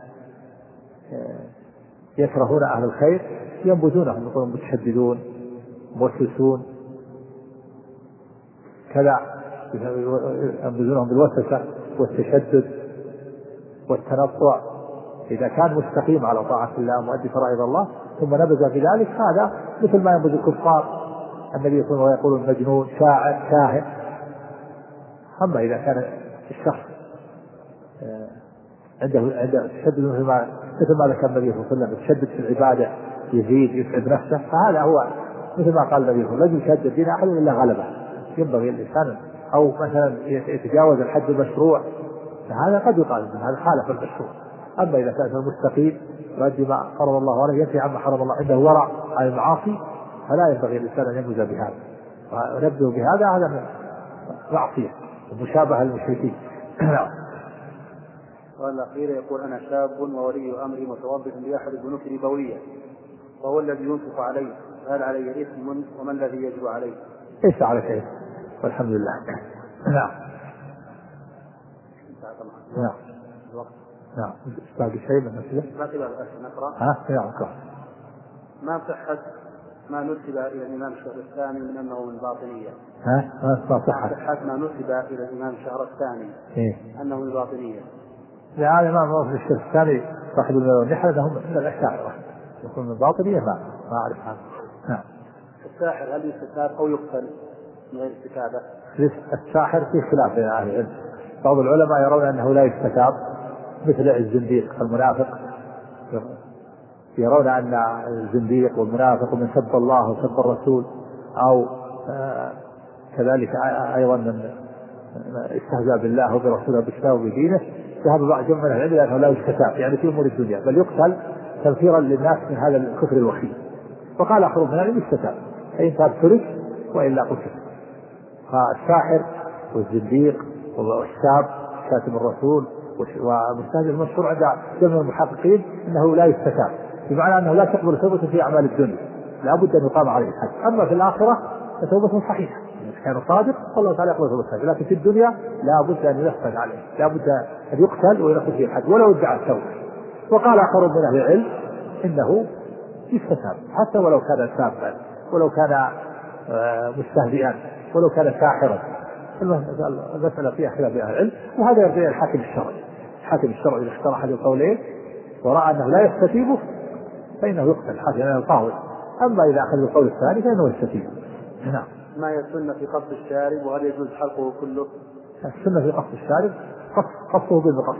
Speaker 3: يكرهون أهل الخير ينبذونهم، يقولون متشددون موسوسون كذا، ينبذونهم بالوسوسة والتشدد والتنطع. إذا كان مستقيم على طاعة الله مؤدي فرائض الله ثم نبذ بذلك هذا مثل ما ينبذ الكفار. النبي يقول مجنون شاعر كاهن. أما إذا كان الشخص عنده تشدد مثل ما ذكر النبي صلى الله عليه وسلم، يتشدد في العبادة يزيد يسعد نفسه، فهذا هو مثل ما قال النبي صلى الله عليه وسلم: لا يشدد دين أحد إلا غلبه. ينبغي الإنسان أو مثلا يتجاوز الحد المشروع، فهذا قد يقال هذا خالف المشروع. أما إذا كان المستقيم يؤدي ما فرض الله عليه ينتهي عما حرم الله، عنده ورع عن المعاصي، فلا ينبغي الإنسان أن ينبذ بهذا ونبذ بهذا. هذا معصية ومشابهة للمشركين.
Speaker 1: والأخير يقول: أنا شاب وولي أمري متوظف بأحد البنوك الربوية وهو الذي ينفق عليه، هل علي إثم وما الذي يجب عليه؟
Speaker 3: ليس على شيء والحمد لله. نعم نعم نعم. باقي شيء من المسألة؟
Speaker 1: نقرأ.
Speaker 3: نعم.
Speaker 1: ما صحة ما نسب إلى الإمام الشهرستاني من أنه من باطنية؟
Speaker 3: ما صحة
Speaker 1: ما نسب إلى الإمام الشهرستاني أنه من باطنية؟
Speaker 3: لا، الإمام الشهرستاني صاحب النحل أنهم من الأشاعرة، يكون من باطنية ما أعرف عنه. نعم.
Speaker 1: الساحر هل يستتاب أو يقتل من غير استتابة؟
Speaker 3: الساحر في خلاف بين أهل العلم. بعض العلماء يرون أنه لا يستتاب مثل الزنديق المنافق، يرون أن الزنديق والمنافق من سب الله وسب الرسول أو كذلك أيضا من استهزاء بالله وبرسوله وبالإسلام وبدينه، ذهب بعض جمع من العلم أنه لا يستتاب يعني في أمور الدنيا، بل يقتل تنفيرا للناس من هذا الكفر الوخيم. وقال آخر من العلم يستتاب، فإن تاب ترك وإلا قتل. فالساحر والزنديق والساب شاتم الرسول والمستهزئ المشهور عند جمع المحققين أنه لا يستتاب، بمعنى أنه لا تقبل توبة في أعمال الدنيا، لا بد أن يقام عليه الحد. أما في الآخرة فتوبة صحيحة، إذا كان صادق فالله تعالى يقبل توبته، لكن في الدنيا لا بد أن ينفذ عليه، لا بد أن يقتل وينفذ فيه الحد ولو ادعى التوبة. وقال آخر من أهل العلم إنه يستتاب حتى ولو كان سابا، ولو كان مستهزئا، ولو كان ساحرا. المسألة فيها خلاف بين أهل العلم، وهذا يرجع الحاكم الشرعي. الحاكم الشرعي إذا اختار أحد القولين ورأى أنه لا يستتيبه فإنه يقتل حتى القاضي. أما إذا أخذ القول الثاني فإنه يستتيب. نعم.
Speaker 1: ما هي السنة في قص الشارب وهل يجوز حلقه كله؟
Speaker 3: السنة في قص الشارب قصه بالمقص،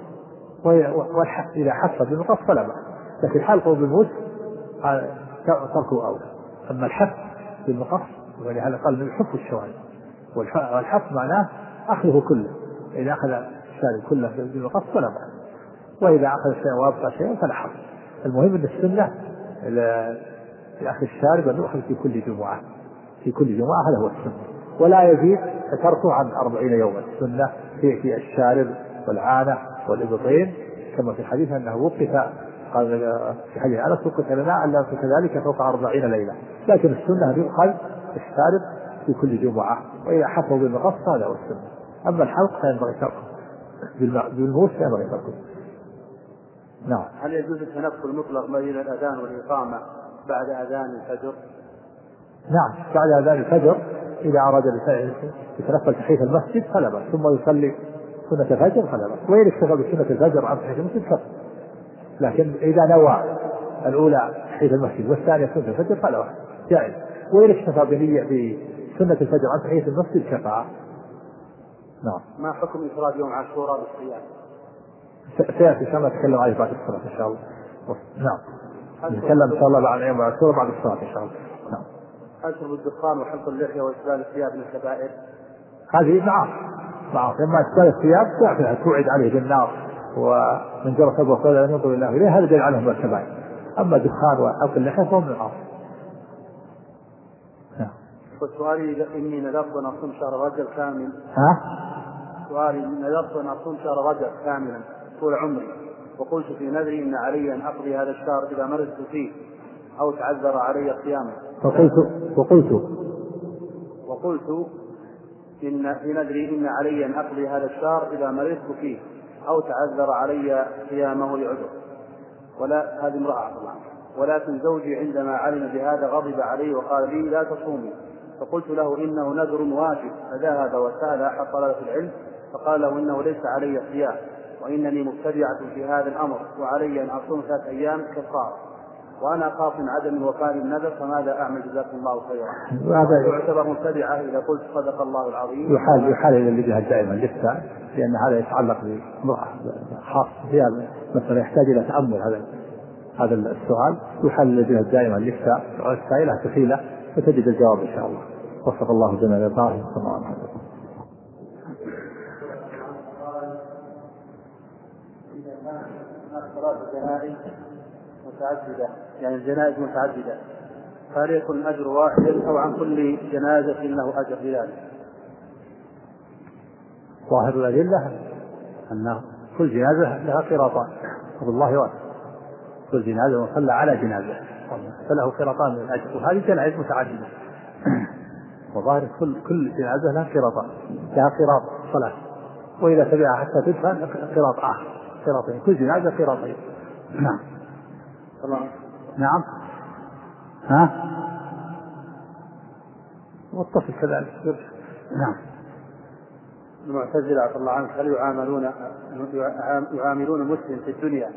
Speaker 3: إذا حص بالمقص فلا بأس، لكن حلقه بالموس تركه أولى. أما الحف بالمقص ولهذا قال من يحف الشوارب، والحف معناه أخذه كله، إذا أخذ الشارب كله بالمقص فلا بأس، وإذا أخذ شيئا وأبقى شيئا فلا حرج. المهم أن السنة لأخذ الشارب أن يؤخذ في كل جمعة، في كل جمعة، هذا هو السنة، ولا يزيد تركه عن 40 يوما. السنة في الشارب والعانة والإبطين كما في الحديث أنه وقف، قال في حديث أنس وقف لنا أن نمسك ذلك فوق 40 ليلة، لكن السنة أن يؤخذ الشارب في كل جمعة، وإذا حفظوا بالمقص هذا هو السنة. أما الحلق فينبغي تركه بالموس، ينبغي تركه. نعم.
Speaker 1: هل يجوز التنفل المطلق بين الأذان والإقامة بعد أذان الفجر؟
Speaker 3: نعم، بعد أذان الفجر إذا أراد يتنفل تحية المسجد فلا بأس، ثم يصلي سنة الفجر فلا بأس، وإن اكتفى بسنة الفجر عن تحية المسجد كفى. لكن إذا نوى الأولى تحية المسجد والثانية سنة الفجر فلا بأس، جائز. وإن اكتفى بنية بسنة الفجر عن تحية المسجد كفى. نعم.
Speaker 1: ما حكم إفراد يوم عاشوراء بالصيام؟
Speaker 3: سيأتي كما نتكلم عليه بعد الصلاة إن شاء الله. نعم. نتكلم إن شاء الله عن يوم عاشوراء بعد الصلاة إن شاء الله. نعم.
Speaker 1: هل شرب الدخان وحلق اللحية وإسبال الثياب من الكبائر؟
Speaker 3: هذه معاصي، لما إسبال الثياب توعد عليه بالنار، ومن جرى ثوبه فلا ينظر الله إليه، هذا دليل عليه من الكبائر. أما الدخان وحلق اللحية فهو من المعاصي.
Speaker 1: وسؤالي إني نذرت أن أصوم شهر رجب كامل. سؤالي نذرت أن أصوم شهر رجب كاملا طول عمري، وقلت في نذري إن علي أن أقضي هذا الشهر إذا مرضت فيه أو تعذر علي صيامه. وقلت إن في نذري إن علي أن أقضي هذا الشهر إذا مرضت فيه أو تعذر علي صيامه لعذر. ولا هذه امرأة طبعا، ولكن زوجي عندما علم بهذا غضب علي وقال لي لا تصومي، فقلت له إنه نذر واجب، فذهب وسأل أحد طلبة العلم فقال له إنه ليس علي صيام، وإنني مبتدعة في هذا الأمر وعلي أن أصوم 3 أيام كفارة، وأنا أخاف من عدم الوفاء بالنذر، فماذا أعمل جزاكم الله خيرا؟ وهذا يعتبر مبتدعة إذا قلت صدق الله العظيم.
Speaker 3: يحال إلى اللجنة الدائمة للإفتاء، لأن هذا يتعلق بامرأة خاص فيها مثلا يحتاج إلى تأمل. هذا السؤال يحال إلى اللجنة الدائمة للإفتاء، والسائلة كفيلة وتجد الجواب إن شاء الله. وفق الله جل وعلا. صلى الله عليه وسلم.
Speaker 1: صلاة الجنائز متعددة، يعني الجنائز متعددة، فهل يكون الأجر واحدا أو عن كل جنازة له أجر بذلك؟
Speaker 3: ظاهر الأدلة أن كل جنازة لها قراطان، والله واسع، كل جنازة وصلى على جنازة فله قراطان من الأجر، وهذه جنائز متعددة. وظاهر كل جنازة لها قراطان، لها قراط صلاة، وإذا تبعها حتى تدفن قراط آخر، قراطين، كل جنازة قراطين. نعم. نعم. والطفل كذلك. نعم.
Speaker 1: المعتزلة عفى الله عنك هل يعاملون المسلم في الدنيا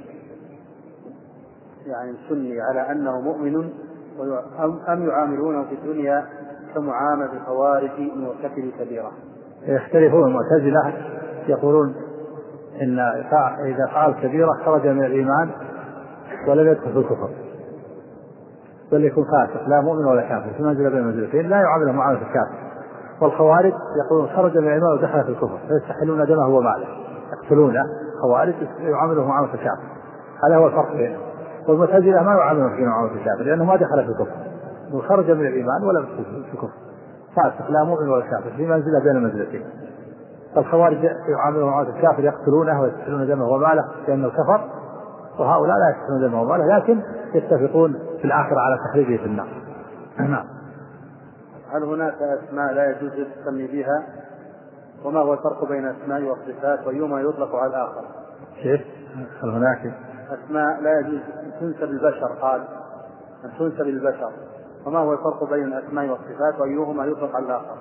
Speaker 1: يعني السني على أنه مؤمن، أم يعاملونه في الدنيا كمعاملة الخوارج مرتكب كبيرة؟
Speaker 3: يختلفون. المعتزلة يقولون إن إذا فعل كبيرة خرج من الإيمان ولم يدخل في الكفر، بل يكون فاسق لا مؤمن ولا كافر، في منزلة بين المنزلتين، لا يعامله معاملة الكافر. والخوارج يقولون خرج من الإيمان ودخل في الكفر فيستحلون دمه وماله، يقتلونه. خوارج يعامله معاملة الكافر، هذا هو الفرق بينهم. والمعتزلة ما يعاملونه في معاملة الكافر لأنه ما دخل في الكفر، خرج من الإيمان ولم يدخل في الكفر، فاسق لا مؤمن ولا كافر، في منزلة بين المنزلتين. فالخوارج يعاملونه معاملة الكافر، يقتلونه ويستحلون دمه وماله لأنه كفر، وهؤلاء لا يستحلون دمه وماله، لكن يتفقون في الآخرة على تخريجه في النار. نعم.
Speaker 1: هل هناك أسماء لا يجوز التسمي بها؟ وما هو الفرق بين الأسماء والصفات وأيهما يطلق على الآخر؟
Speaker 3: كيف؟ هل هناك
Speaker 1: أسماء لا يجوز تنسب للبشر، قال أن تنسب للبشر، وما هو الفرق بين الأسماء والصفات وأيهما يطلق على الآخر؟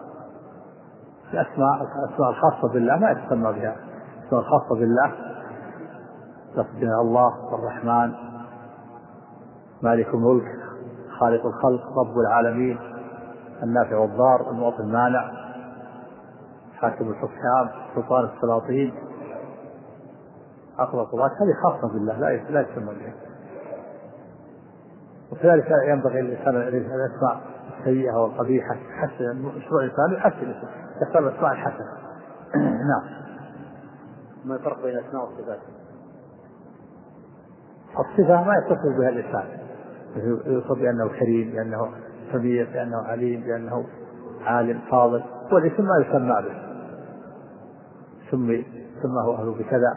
Speaker 3: الأسماء الخاصة بالله ما يتسمى بها. الأسماء الخاصة بالله لفظ الله الرحمن، مالك الملك، خالق الخلق، رب العالمين، النافع والضار، المعطي المانع، حاكم الحكام، سلطان السلاطين، عقل القضاة، هذه خاصة بالله لا يسمى بها. وكذلك ينبغي الإنسان الأسماء السيئة والقبيحة، حسن مشروع الإنسان يحسن يختار الأسماء الحسنة. نعم.
Speaker 1: ما الفرق بين الأسماء والصفات؟
Speaker 3: الصفة ما يتصل بها الإنسان، يوصف بأنه كريم، بأنه كبير، بأنه عليم، بأنه عالم فاضل، والاسم ما يسمى به، سماه أهله بكذا،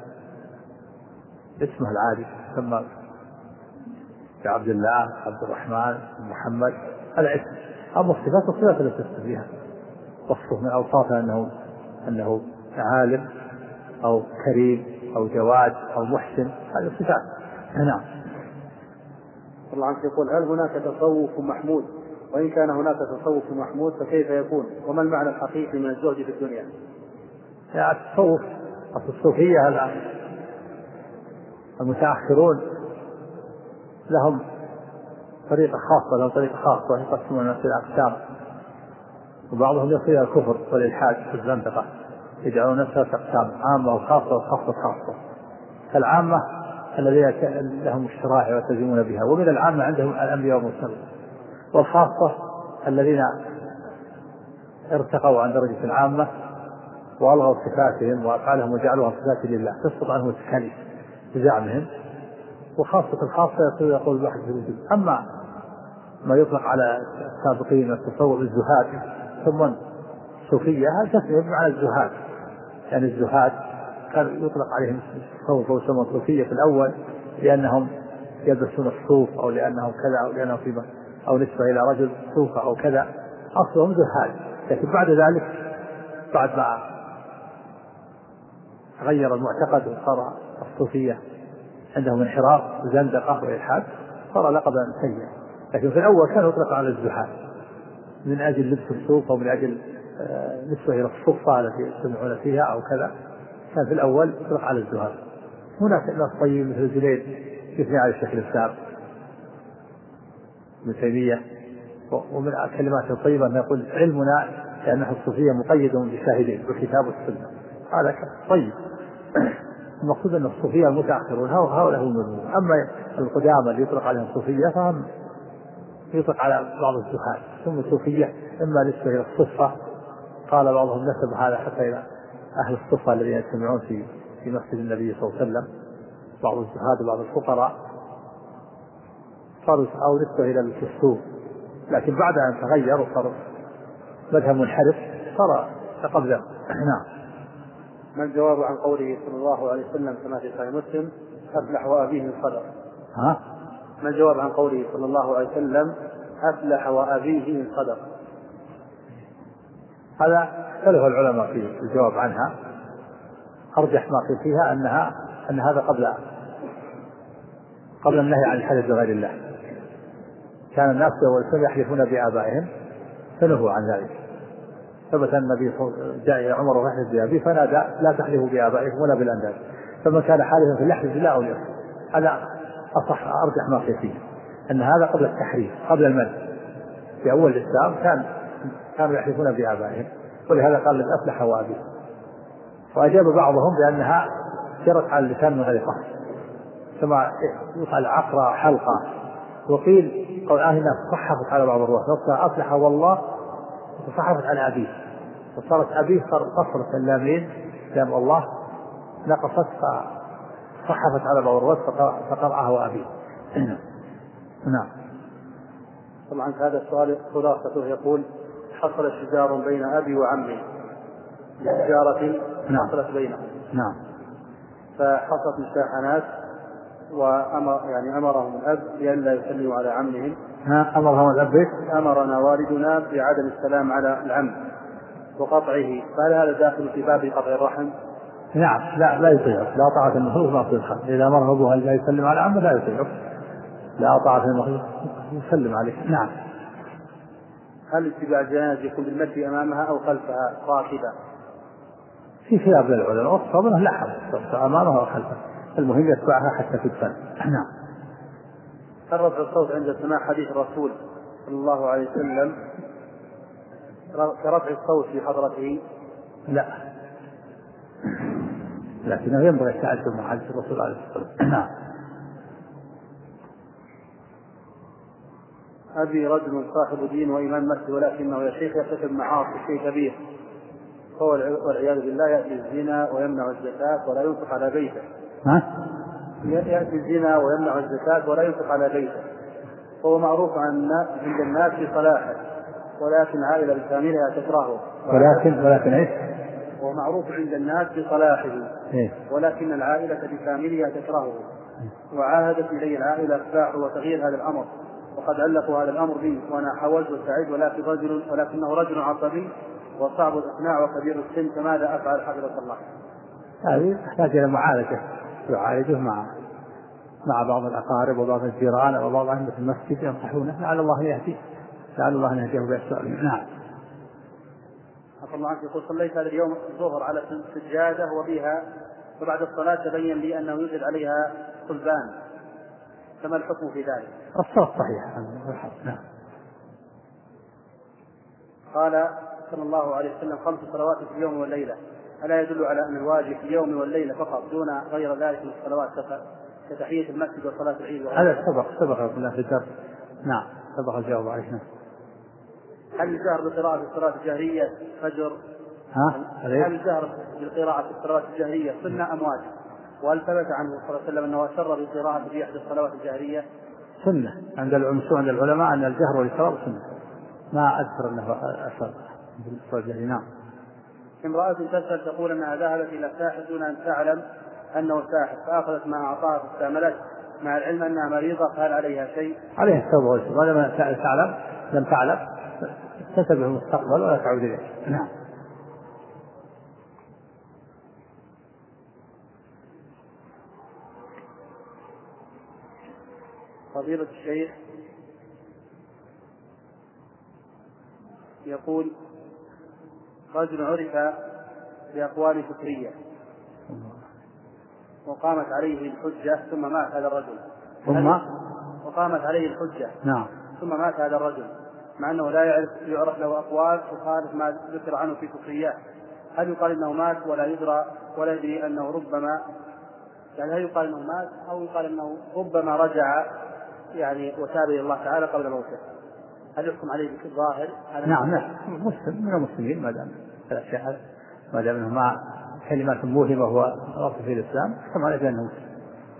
Speaker 3: اسمه العادي سمى عبد الله، عبد الرحمن، محمد، هذا اسم. أما الصفات الصفات التي تصف بها، وصفه من أوصافه أنه عالم أو كريم أو جواد أو محسن، هذه الصفات. نعم.
Speaker 1: الله عنك يقول: هل هناك تصوف محمود؟ وإن كان هناك تصوف محمود فكيف يكون؟ وما المعنى الحقيقي من الزهد في الدنيا؟
Speaker 3: يعني التصوف، الصوفية الآن المتأخرون لهم طريقة خاصة يقسمون الناس إلى أقسام، وبعضهم يصل إلى الكفر والإلحاد في الزندقة، يجعلون نفسها أقسام عامة وخاصة وخاصة خاصة. فالعامة الذين لهم الشرائع ويلتزمون بها، ومن العامة عندهم الأنبياء والمرسلين، والخاصة الذين ارتقوا عن درجة العامة وألغوا صفاتهم وأفعالهم وجعلوها صفات لله، تسقط عنهم التكاليف بزعمهم. وخاصة الخاصة يقول الواحد في الوجود. أما ما يطلق على السابقين التصوف الزهاد ثم الصوفية، هذا تسمى على الزهاد، يعني الزهاد كان يطلق عليهم التصوف ويسمى الصوفية في الأول لأنهم يلبسون الصوف أو لأنهم كذا أو لأنهم فيما أو نسبة إلى رجل صوفة أو كذا، أصلهم زهاد. لكن بعد ذلك بعد ما تغير المعتقد وصار الصوفية عندهم انحراف وزندقة وإلحاد صار لقبا سيئا. لكن في الأول كان يطلق على الزهاد من أجل لبس الصوف أو من أجل نسبة إلى الصفة التي يجتمعون فيها أو كذا، كان في الأول يطلق على الزهاد. هناك ناس طيب مثل الجنيد يثني على الشيخ الإسلام ابن تيمية، ومن كلماته الطيبة أن يقول: علمنا لأنه الصوفية مقيد بشاهدين بالكتاب والسنة. هذا طيب. المقصود أن الصوفية المتأخرون هؤلاء هم المذمومون. أما القدامى اللي يطلق عليهم صوفية فهم يطلق على بعض الزهاد، ثم الصوفية إما نسبة إلى الصفة، قال بعضهم نسب هذا حتى إلى أهل الصفة الذين يجتمعون في مسجد النبي صلى الله عليه وسلم، بعض الزهاد وبعض الفقراء، صاروا أو نسبة إلى الصوف. لكن بعد أن تغير وصار مذهب منحرف صار لقب ذنب. نعم.
Speaker 1: ما الجواب عن قوله صلى الله عليه وسلم كما في صحيح مسلم: أفلح وأبيه من صدق؟ ما الجواب عن قوله صلى الله عليه وسلم: أفلح وأبيه من صدق؟
Speaker 3: هذا اختلف العلماء في الجواب عنها. أرجح ما فيها أن هذا قبل النهي عن الحلف بغير الله. كان الناس أول يحلفون بآبائهم فنهوا عن ذلك. ثبت أن النبي جاء إلى عمر ويحلف بأبيه فنادى: لا تحلفوا بآبائكم ولا بالأنداد. فمن كان حالفا فليحلف بالله أو ليصمت. هذا أصح أرجح ما فيه، أن هذا قبل التحريف قبل المنع. في أول الإسلام كانوا يحلفون بآبائهم، ولهذا قال: لن أفلح وأبيه. وأجاب بعضهم بأنها جرت على اللسان من غير قصد، كما يقال عقرة حلقة. وقيل قول الناس صحفت على بعض الرواة نصها أفلح والله، وصحفت على أبيه، وصارت أبيه صار قصرت اللامين لام الله نقصت فصحفت على بعض الرواة فقرأها وأبيه. نعم.
Speaker 1: طبعا هذا السؤال خلاصته يقول: حصل شجار بين أبي وعمي لتجارة حصلت بينهم.
Speaker 3: نعم.
Speaker 1: فحصلت مشاحنات أمرهم الأب بألا يسلموا على عمهم.
Speaker 3: أمرهم الأب:
Speaker 1: أمرنا والدنا بعدم السلام على العم وقطعه. فهل هذا داخل في باب قطع الرحم؟
Speaker 3: نعم. لا يطيعه، لا طاعة المخلوق ما في الخلق. إذا أمر أبوه لا يسلم على عمه لا يطيعه، لا طاعة المخلوق يسلم عليه. نعم.
Speaker 1: هل اتباع الجنازة يكون بالمشي أمامها أو خلفها راكبا؟
Speaker 3: في خلاف بين العلماء، والصواب أنه لا حرج أمامها أو خلفها، المهم يتبعها حتى تدفن. نعم.
Speaker 1: هل رفع الصوت عند سماع حديث الرسول صلى الله عليه وسلم كرفع الصوت في حضرته؟
Speaker 3: لا، لكنه ينبغي التأدب مع حديث الرسول عليه الصلاة والسلام. نعم.
Speaker 1: أبي رجل صاحب دين وإمام مسجد ولكنه يا شيخ يرتكب معاصي شيء كبير، هو والعياذ بالله يأتي الزنا ويمنع الزكاة ولا ينفق على بيته. يأتي الزنا ويمنع الزكاة ولا ينفق على بيته، هو معروف عند الناس بصلاحه، ولكن عائلة بكاملها تكرهه.
Speaker 3: ولكن ايش؟
Speaker 1: هو معروف عند الناس بصلاحه، ولكن العائلة بكاملها تكرهه، وعاهدت إلي العائلة إصلاحه وتغيير هذا الأمر، وقد علقوا هذا الأمر بي وأنا حاولت واستعد، ولكنه رجل عصبي وصعب الإقناع وكبير السن، فماذا أفعل حفظك الله؟
Speaker 3: هذه تحتاج إلى معالجة، يعالجه مع بعض الأقارب وبعض الجيران وبعض أهل المسجد ينصحونه، لعل الله يهديه، لعل الله يهديه بأسوأ. نعم.
Speaker 1: عفى الله عنك. يقول صليت هذا اليوم الظهر على سجادة وبها، وبعد الصلاة تبين لي أنه يوجد عليها صلبان، فما الحكم في ذلك؟
Speaker 3: الصلاة صحيحة. نعم.
Speaker 1: قال صلى الله عليه وسلم 5 صلوات في اليوم والليلة، ألا يدل على أن الواجب في اليوم والليلة فقط دون غير ذلك من الصلوات كتحية المسجد وصلاة العيد؟
Speaker 3: هذا سبق في الدرس. نعم، سبق الجواب عليه.
Speaker 1: هل الجهر بقراءة الصلاة الجهرية فجر؟ هل الجهر بالقراءة في الصلاة الجهرية سنة أم واجب؟ وهل ثبت عنه صلى الله عليه وسلم أنه أسر بالقراءة في إحدى الصلوات الجهرية؟
Speaker 3: سنة عند العلماء أن الجهر والإسرار سنة، ما أذكر أنه أسر بالصلاة الجهرية. نعم.
Speaker 1: امرأة تسأل تقول أنها ذهبت إلى ساحر دون أن تعلم أنه ساحر، فأخذت ما أعطاها فاستعملت مع العلم أنها مريضة، فهل عليها شيء؟
Speaker 3: عليها التوبة والإسرار، ما لم تعلم تتبع المستقبل ولا تعود إليه. نعم.
Speaker 1: فضيلة الشيخ يقول رجل عرف بأقوال فكرية وقامت عليه الحجة ثم مات هذا الرجل. وقامت عليه الحجة.
Speaker 3: نعم.
Speaker 1: ثم مات هذا الرجل، مع أنه لا يعرف له أقوال تخالف ما ذكر عنه في فكريات، هل يقال إنه مات ولا يدرى ولا يدري أنه ربما، يعني هل يقال إنه مات أو يقال إنه ربما رجع يعني وتاب إلى الله تعالى قبل موته؟ هل يحكم عليه بالظاهر؟
Speaker 3: نعم. مسلم من المسلمين ما دام انه مع كلمات موهمة هو رفض في الإسلام، يحكم عليه بأنه مسلم.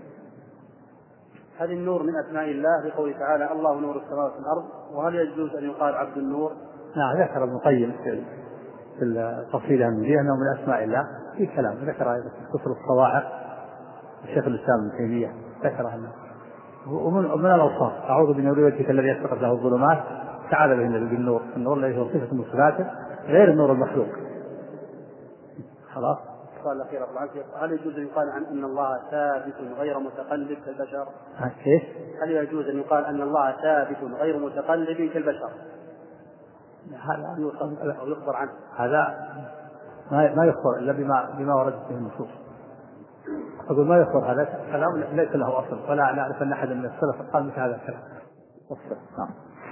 Speaker 1: هل النور من أسماء الله بقوله تعالى الله نور السماوات والأرض، وهل يجوز أن يقال عبد النور؟
Speaker 3: نعم، ذكر ابن القيم في التفصيل المليء أنه من أسماء الله في كلام، ذكر كثر الصواعق، الشيخ الإسلام ابن تيمية ذكرها. ومن الأوصاف أعوذ بنور وجهك الذي يسبق له الظلمات، تعالى به النبي بالنور، النور الذي هو صفة من صفاته غير النور المخلوق. خلاص.
Speaker 1: السؤال الأخير هل يجوز أن يقال عن أن الله ثابت غير متقلب كالبشر؟
Speaker 3: كيف؟
Speaker 1: هل يجوز أن يقال أن الله ثابت غير متقلب كالبشر؟
Speaker 3: هذا
Speaker 1: أو يخبر عنه؟
Speaker 3: هذا ما يخبر إلا بما وردت به النصوص. أقول ما يخبر، هذا كلام ليس له أصل، ولا نعرف أن أحد من السلف قال مثل هذا الكلام. نعم.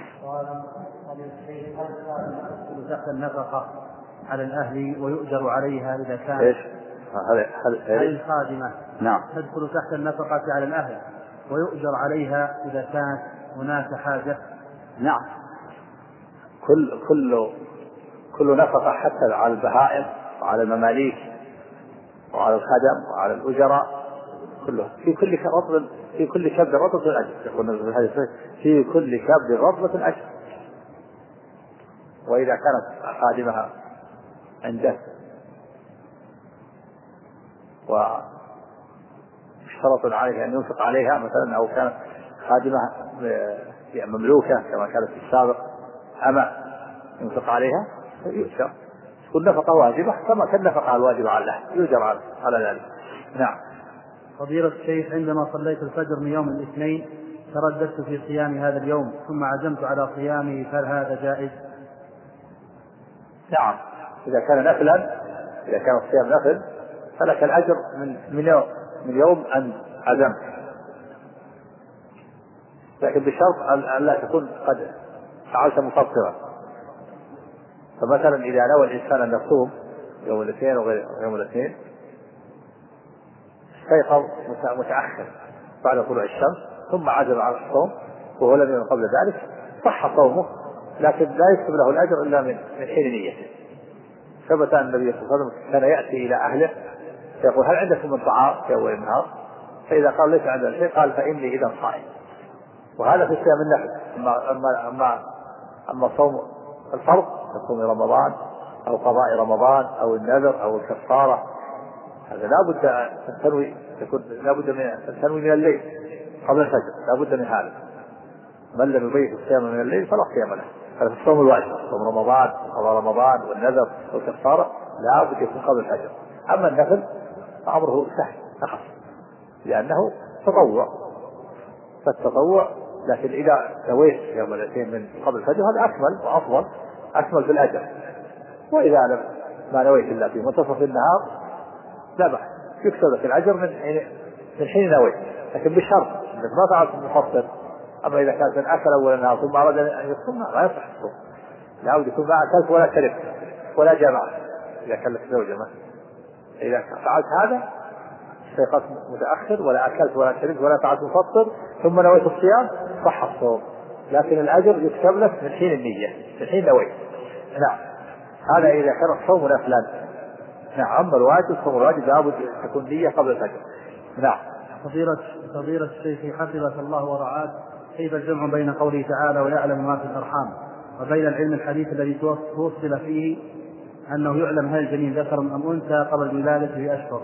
Speaker 1: تحت النفقة على الأهل ويؤجر عليها إذا كان
Speaker 3: إيش؟
Speaker 1: هذه الخادمة.
Speaker 3: نعم.
Speaker 1: تدخل تحت النفقة على الأهل ويؤجر عليها إذا كانت هناك حاجة.
Speaker 3: نعم. كل نفقة حتى على البهائم وعلى المماليك وعلى الخدم وعلى الأجراء كله في كل كبد رطبة أجر، يقول في كل كبد رطبة أجر. وإذا كانت خادمها عنده واشترط عليه أن ينفق عليها مثلا، أو كانت خادمة مملوكة كما كانت في السابق أما ينفق عليها يؤجر، كل نفقة واجبة كما كان نفقة الواجبة على الأهل يؤجر على ذلك. نعم.
Speaker 1: فضيلة الشيخ عندما صليت الفجر من يوم الاثنين ترددت في صيام هذا اليوم ثم عزمت على صيامه، فهل هذا جائز؟
Speaker 3: نعم، إذا كان نفلا، إذا كان الصيام نفل فلك الأجر من يوم أن عزمت، لكن بشرط أن لا تكون قد فعلت مفطرا. فمثلا إذا نوى الإنسان أن يصوم يوم الاثنين وغير يوم الاثنين، استيقظ متأخر بعد طلوع الشمس ثم عزم على الصوم وهو لم يكن قبل ذلك، صح صومه، لكن لا يكتب له الأجر إلا من حين نيته. ثبت أن النبي صلى الله عليه وسلم كان يأتي إلى أهله فيقول هل عندكم من طعام في أول النهار؟ فإذا قال ليس عندنا شيء قال فإني إذا صائم. وهذا في صيام النفل. أما صوم الفرض كصوم رمضان أو قضاء رمضان أو النذر أو الكفارة، هذا لا بد أن تنوي، لا بد من أن تنوي من الليل قبل الفجر، لا بد من هذا. من لم يبيت الصيام من الليل فلا صيام له. هذا في الصوم الواجب، صوم رمضان قضاء رمضان والنذر والكفارة لا بد يكون قبل الفجر. أما النفل فأمره سهل أخف لأنه تطوع، فالتطوع لكن إذا نويت يوم الاثنين من قبل الفجر هذا أكمل وأفضل، أكمل في الأجر. وإذا ما نويت إلا في منتصف النهار لا بأس، يكسب لك الأجر من حين نويت، لكن بشرط أنك ما فعلت مفطر. أما إذا كانت من أكل أول النهار ثم أراد أن يصوم لا يصح الصوم، لا بد يكون ما أكلت ولا شربت ولا جمعت. إذا كان لك زوجة مثلا، إذا فعلت هذا استيقظت متأخر ولا أكلت ولا شربت ولا فعلت مفطر ثم نويت الصيام صح الصوم، لكن الأجر يكتب لك من حين النية، من حين نويت. نعم، هذا إذا كان الصوم نفلا. نعم، أما الواجب صوم الواجب لابد تكون نية قبل الفجر. نعم.
Speaker 1: فضيلة الشيخ حفظك الله ورعاك، كيف الجمع بين قوله تعالى ويعلم ما في الأرحام وبين العلم الحديث الذي توصل فيه أنه يعلم هل الجنين ذكر أم أنثى قبل الولادة بأشهر؟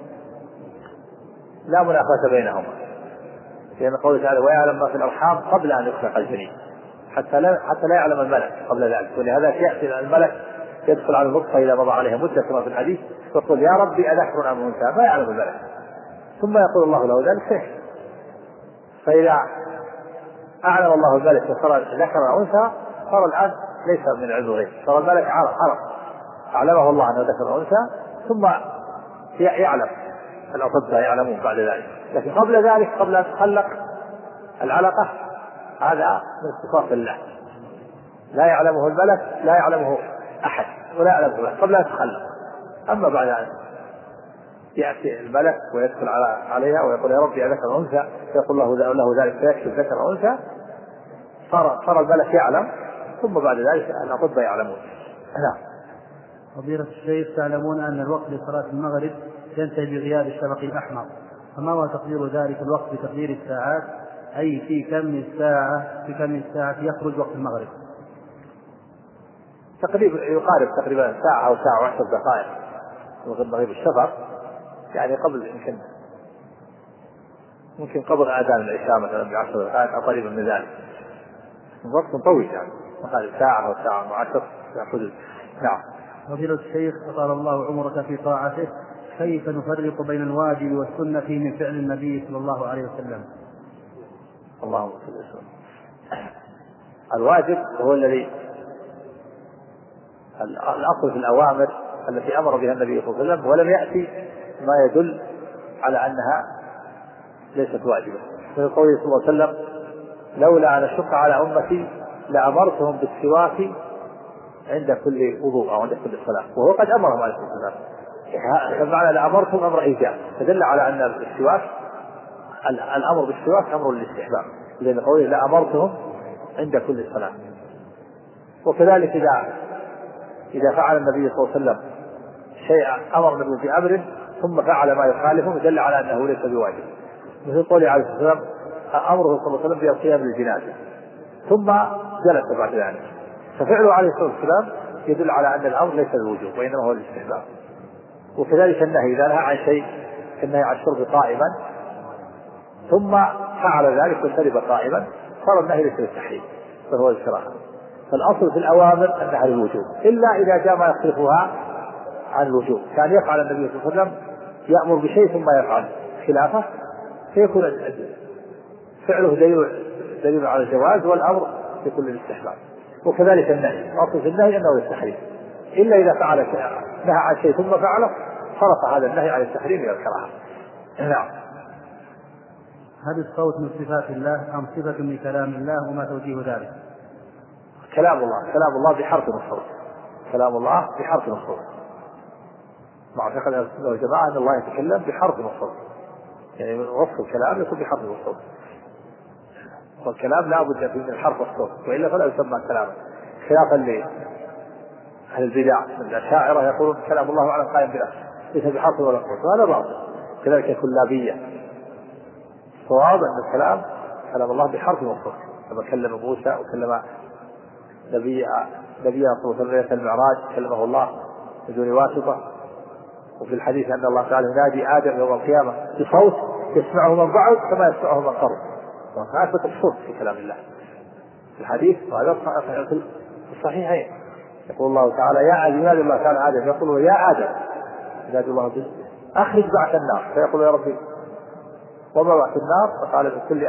Speaker 3: لا منافاة بينهما، لأن قوله تعالى ويعلم ما في الأرحام قبل أن يخلق الجنين، حتى لا يعلم الملك قبل ذلك. ولهذا يأتي الملك يدخل على النطفة إذا مضى عليها مدة كما في الحديث يقول يا ربي أذكر أم أنثى، ما يعلم الملك، ثم يقول الله له ذلك فيه. فإذا أعلم الله الملك وصار ذكر أو أنثى صار الآن ليس من علم الغيب، صار الملك عرف أعلمه الله أنه ذكر أو أنثى، ثم يعلم الأطباء يعلمون بعد ذلك. لكن قبل ذلك قبل أن تخلق العلقة هذا من صفات الله، لا يعلمه الملك، لا يعلمه أحد ولا يعلمه الملك قبل أن تخلق. أما بعد ذلك يأتي الملك ويدخل عليها ويقول يا ربي أذكر أو أنثى، فيقول له ذلك فيكتب ذكر أو أنثى، صار الملك يعلم، ثم بعد ذلك الأطباء يعلمون. نعم.
Speaker 1: فضيلة الشيخ، تعلمون أن الوقت لصلاة المغرب ينتهي بغياب الشفق الأحمر، فما هو تقدير ذلك الوقت بتقدير الساعات؟ أي في كم من ساعة يخرج وقت المغرب؟
Speaker 3: يقارب تقريبا ساعة أو ساعة وعشر دقائق وقت مغيب الشفق، يعني قبل ممكن قبل أذان العشاء مثلا ب10 دقائق أو قريبا من ذلك، وقت طويل يعني مقارب ساعة أو ساعة وعشر يأخذ. نعم.
Speaker 1: فضيلة الشيخ أطال الله عمرك في طاعته، كيف نفرق بين الواجب والسنة من فعل النبي صلى الله عليه وسلم؟
Speaker 3: اللهم صل وسلم. الواجب هو الذي الأصل في الأوامر التي أمر بها النبي صلى الله عليه وسلم، ولم يأتي ما يدل على أنها ليست واجبة. في قوله صلى الله عليه وسلم لولا أن أشق على أمتي لأمرتهم بالسواك عند كل وضوء أو عند كل صلاة، وهو قد أمرهم عليه الصلاة والسلام. فمعنى لأمرتهم أمر إيجاب، فدل على أن السواك الأمر بالسواك أمر للاستحباب، لأن قوله لأمرتهم عند كل صلاة. وكذلك إذا فعل النبي صلى الله عليه وسلم شيئا أمر النبي بأمره ثم فعل ما يخالفه دل على أنه ليس بواجب، مثل قوله عليه الصلاة والسلام أمره صلى الله عليه وسلم بالقيام بالجنازة ثم جلس بعد ذلك، ففعله عليه الصلاة والسلام يدل على أن الأمر ليس بالوجوب وإنما هو الاستحباب. وكذلك النهي إذا نهى عن شيء كالنهي عن الشرب قائما ثم فعل ذلك وشرب قائما صار النهي ليس بالتحريم فهو الكراهة. فالأصل في الأوامر أنها للوجوب إلا إذا جاء ما يخالفها عن الوجوب، كان يفعل النبي صلى الله عليه وسلم يأمر بشيء ثم يفعل خلافه فيكون فعله دليل على الجواز والأمر يكون للاستحباب. وكذلك النهي أصل في النهي أنه للتحريم إلا إذا فعل نهى عن شيء ثم فعله صرف هذا النهي عن التحريم إلى الكراهة. نعم.
Speaker 1: هل الصوت من صفات الله أم صفة من كلام الله وما توجيه ذلك؟
Speaker 3: كلام الله بحرف الصوت، كلام الله بحرف الصوت. معتقد أهل السنة والجماعة أن الله يتكلم بحرف الصوت، يعني وصف الكلام يكون بحرف الصوت، والكلام لا بد من الحرف والصوت وإلا فلا يسمى كلاما، خلافا لأهل البدع من الأشاعرة يقولون كلام الله أعلم قائم بنفسه ليس بحرف ولا صوت، وهذا باطل. كذلك الكلابية، الصواب أن الكلام كلام الله بحرف وصوت، كما كلم موسى وكلم نبينا صلى الله عليه وسلم المعراج كلمه الله بدون واسطة. وفي الحديث أن الله تعالى ينادي آدم يوم القيامة بصوت يسمعه من بعد كما يسمعه من قرب، فأثبت الصوت في كلام الله في الحديث، وهذا في الصحيحين. يقول الله تعالى يا آدم، ينادي الله تعالى آدم يقول يا آدم، ينادي الله به أخرج بعث النار، فيقول يا ربي وما بعث النار؟ فقال من كل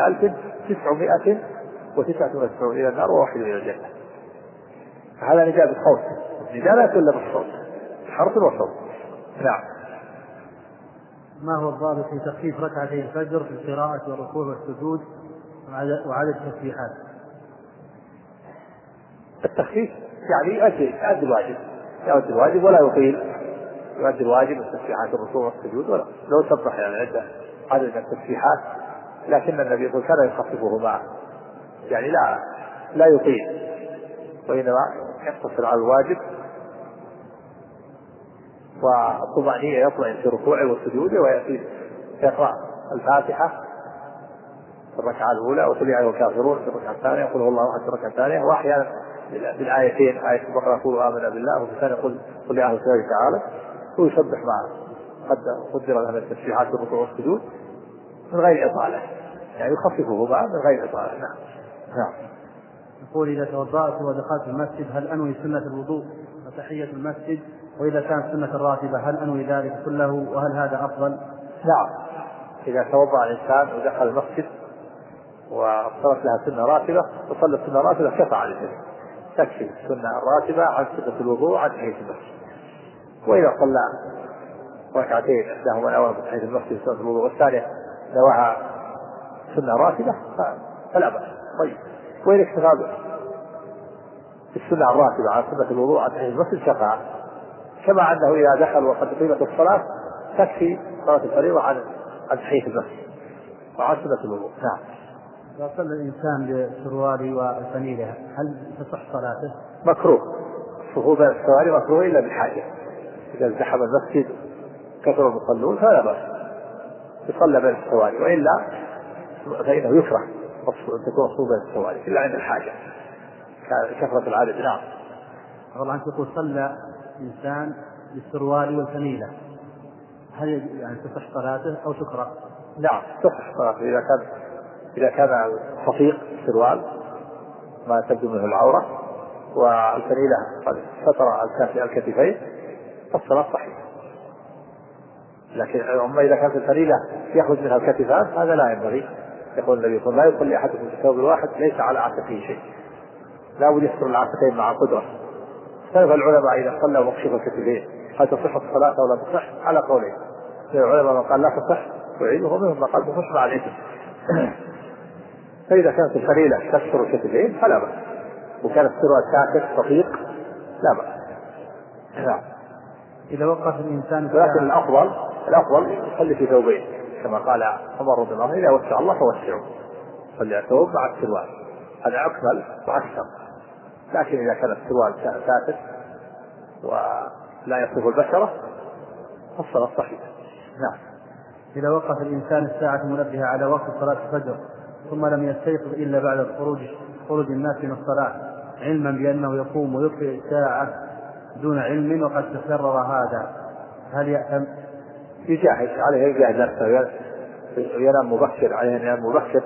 Speaker 3: 1999 إلى النار وواحد إلى الجنة. فهذا نداء بالصوت، النداء لا يكون إلا بالصوت بحرف وصوت. نعم.
Speaker 1: ما هو الضابط في تخفيف ركعتي الفجر في القراءة والركوع والسجود وعدد التسبيحات؟
Speaker 3: التخفيف يعني يؤدي الواجب ولا يطيل، يؤدي الواجب من تسبيحات الركوع والسجود، ولا لو سبح يعني عدد التسبيحات، لكن النبي صلى الله عليه وسلم كان يخففه معه، يعني لا يطيل، وإنما يقتصر على الواجب، والطمأنينة يطمئن في ركوعه وسجوده، ويأتي يقرأ الفاتحة في الركعة الأولى وقل يا أيها الكافرون في الركعة الثانية، يقول هو الله أحد في الركعة الثانية، وأحيانا بالآيتين آية البقرة يقول آمنا بالله، وفي الثانية قل يا أهل الكتاب تعالى، ويسبح معه قد قدر له من التسبيحات في الركوع والسجود من غير إطالة، يعني يخففه معه من غير إطالة. نعم.
Speaker 1: يقول إذا توضأت ودخلت المسجد هل أنوي سنة الوضوء وتحية المسجد؟ وإذا كانت سنة الراتبة هل أنوي ذلك كله؟ وهل هذا أفضل؟
Speaker 3: نعم. إذا توضأ الإنسان ودخل المسجد وصارت لها سنة راتبة وصلى السنة الراتبة كفى على الجميع، تكفي السنة الراتبة عن سنة الوضوء عن تحية المسجد. وإذا صلى ركعتين إحداهما نواها بتحية المسجد سنة الوضوء والثانية نواها سنة راتبة فلا بأس. طيب، وإذا اكتفى بالسنة الراتبة عن سنة الوضوء عن تحية المسجد كفى، كما أنه إذا دخل وقد قيمت الصلاة تكفي صلاة الفريضة عن تحية المسجد وعن سنة الوضوء. نعم.
Speaker 1: إذا صلى الإنسان بالسروال والفنيلة هل تصح صلاته؟
Speaker 3: مكروه، الصفوف بين السواري مكروه إلا بالحاجة، إذا ازدحم المسجد كثر المصلون فلا بأس يصلى بين السواري، وإلا فإنه يكره أن تكون الصفوف بين السواري إلا عند الحاجة كثرة العدد. نعم.
Speaker 1: والله أنت تقول صلى إنسان بالسروال والفنيلة هل يعني تصح صلاته أو تكره؟
Speaker 3: نعم تصح صلاته إذا كان صفيق السروال ما تبدو منه العورة والفنيلة قد ستر الكتفين فالصلاة صحيحة. لكن أما إذا كانت الفنيلة يخرج منها الكتفان هذا لا ينبغي. يقول النبي صلى الله عليه وسلم لا يصلي أحدكم بالثوب الواحد ليس على عاتقه شيء، لا بد يستر العاتقين مع قدرة. اختلف العلماء إذا صلى وكشف الكتفين هل تصح الصلاة أو لا تصح على قولين، العلماء من قال لا تصح وعيده ومنهم من قال تصح مع الإثم. فإذا كانت الفنيلة تكسر الكتفين فلا بأس، وكان السروال ساكت صفيق لا بأس. نعم.
Speaker 1: إذا وقف الإنسان
Speaker 3: لكن الأفضل يصلي في ثوبين كما قال عمر رضي الله عنه إذا وسع الله فوسعوا، صلي ثوب مع السروال هذا أكمل وأكثر. لكن إذا كان السروال ساكت ولا يصف البشرة فالصلاة صحيحة. نعم.
Speaker 1: إذا وقف الإنسان الساعة منبهة على وقت صلاة الفجر ثم لم يستيقظ إلا بعد خروج الناس من الصلاة علما بأنه يقوم ويطفئ الساعة دون علم وقد تكرر هذا هل يأثم؟
Speaker 3: يجاهد عليه يجاهد نفسه ينام مبكر، عليه أن ينام مبكر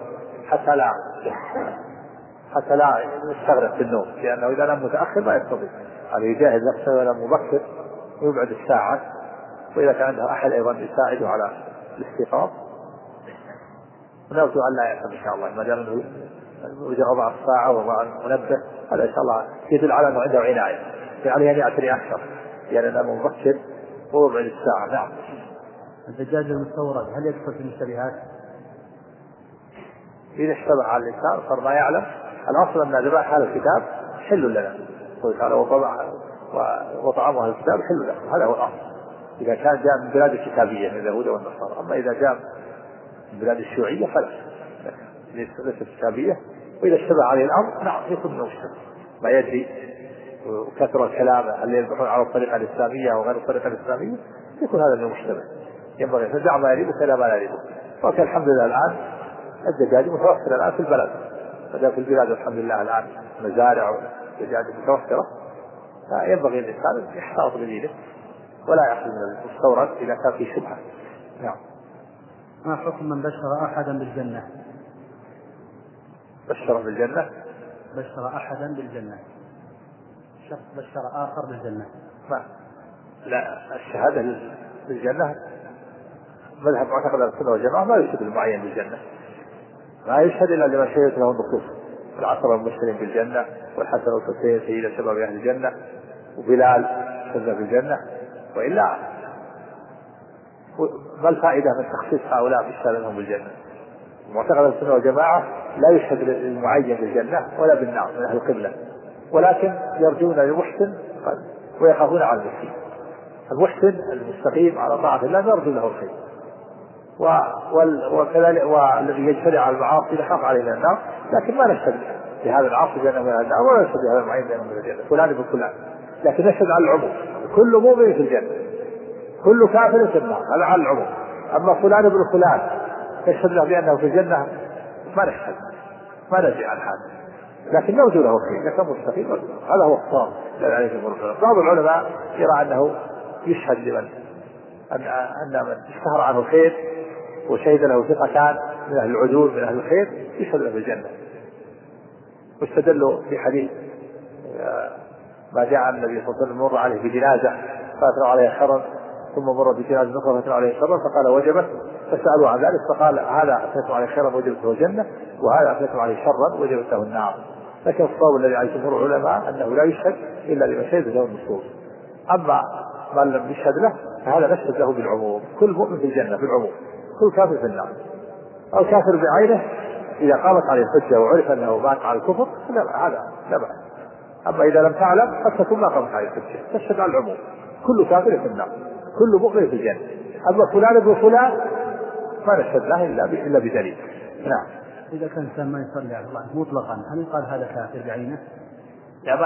Speaker 3: حتى لا يستغرق في النوم، لأنه إذا نام متأخر ما يستطيع. عليه يجاهد نفسه وينام مبكر ويبعد الساعة، وإذا كان عنده أحد أيضا يساعده على الاستيقاظ ونرجو أن لا يأثم إن شاء الله ما دام أنه وضع الساعة ووضع المنبه هذا إن شاء الله يدل على أنه عنده عناية، عليه أن يعتني أكثر يعني أنه مبكر ويبعد الساعة. نعم.
Speaker 1: الدجاج المستورد هل يدخل في المشتبهات؟
Speaker 3: إذا اشتبه على الإنسان صار ما يعلم. الأصل أن ذبائح هذا الكتاب حل لنا، قال تعالى وطعام أهل الكتاب حل لكم، هذا هو الأصل إذا كان جاء من بلاد الكتابية من اليهود والنصارى. أما إذا جاء من بلاد الشيوعية فلا، ليست كتابية، وإذا اشتبه عليه الأمر نعم يكون منه مشتبه ما يدري، وكثر الكلام هل يذبحون على الطريقة الإسلامية أو غير الطريقة الإسلامية، يكون هذا منه مشتبه. ينبغي تدع ما يريبك إلى ما لا يريبك. وكان الحمد لله الآن الدجاج متوفرة الآن في البلد، فجاء في البلاد الحمد لله الآن مزارع ودجاج متوفرة، فينبغي الإنسان يحتاط بدينه ولا يأخذ من المستورد إذا كان في شبهة. نعم.
Speaker 1: ما حكم من بشر أحدا بالجنة؟
Speaker 3: بشر بالجنة،
Speaker 1: بشر أحدا بالجنة، شخص بشر آخر بالجنة.
Speaker 3: ما لا، الشهادة بالجنة مذهب معتقد السنة والجماعة ما يشهد المعين بالجنة، ما يشهد إلا لما شهدت له النصوص. العشرة المبشرين بالجنة، والحسن والحسين سيد شباب أهل الجنة، وبلال شهد بالجنة. وإلا ما الفائدة من تخصيص هؤلاء بالشهادة لهم بالجنة؟ معتقد السنة والجماعة لا يشهد للمعين بالجنة ولا بالنار من أهل القبلة، ولكن يرجون للمحسن ويخافون على المسكين. المحسن المستقيم على طاعة الله نرجو له الخير، وكذلك والذي يجترئ على المعاصي يخاف عليه من النار، لكن ما نشهد بهذا العاصي بأنه من النار، ولا نشهد بهذا المعين بأنه من الجنة فلان ابن فلان، لكن نشهد على العموم، كل مؤمن في الجنة، كل كافر في النار، هذا على العموم. أما فلان ابن فلان نشهد له بأنه في الجنة ما نشهد، ما ندري عن هذا، لكن نرجو له الخير لكن مستقيم. هذا هو الصواب. بعض العلماء يرى أنه يشهد لمن أن من اشتهر عنه الخير وشهد له ثقتان من أهل العدول من أهل الخير يشهد له بالجنة، واستدلوا في حديث ما جاء النبي صلى الله عليه وسلم مر عليه بجنازة فأثنوا عليه شرا، ثم مر بجنازة أخرى فأثنوا عليه شرا فقال وجبت، فسألوا عن ذلك فقال هذا أثنوا عليه خيرا وجبته الجنة، وهذا أثنوا عليه شرا وجبته النار. لكن الصواب الذي عليه جمهور العلماء أنه لا يشهد إلا لمن شهد له النصوص. أما من لم يشهد له فهذا نشهد له بالعموم، كل مؤمن في الجنة بالعموم، كل كافر في النار، أو كافر بعينه إذا قامت عليه الحجة وعرف أنه مات على الكفر هذا لا بأس. أما إذا لم تعلم قد تكون ما قامت عليه الحجة تشهد على العموم، كل كافر في النار، كل مؤمن في الجنة. أما فلان ابن فلان ما نشهد له إلا بدليل. نعم.
Speaker 1: إذا كان إنسان ما يصلي على الله مطلقا هل يقال هذا كافر بعينه؟
Speaker 3: لا،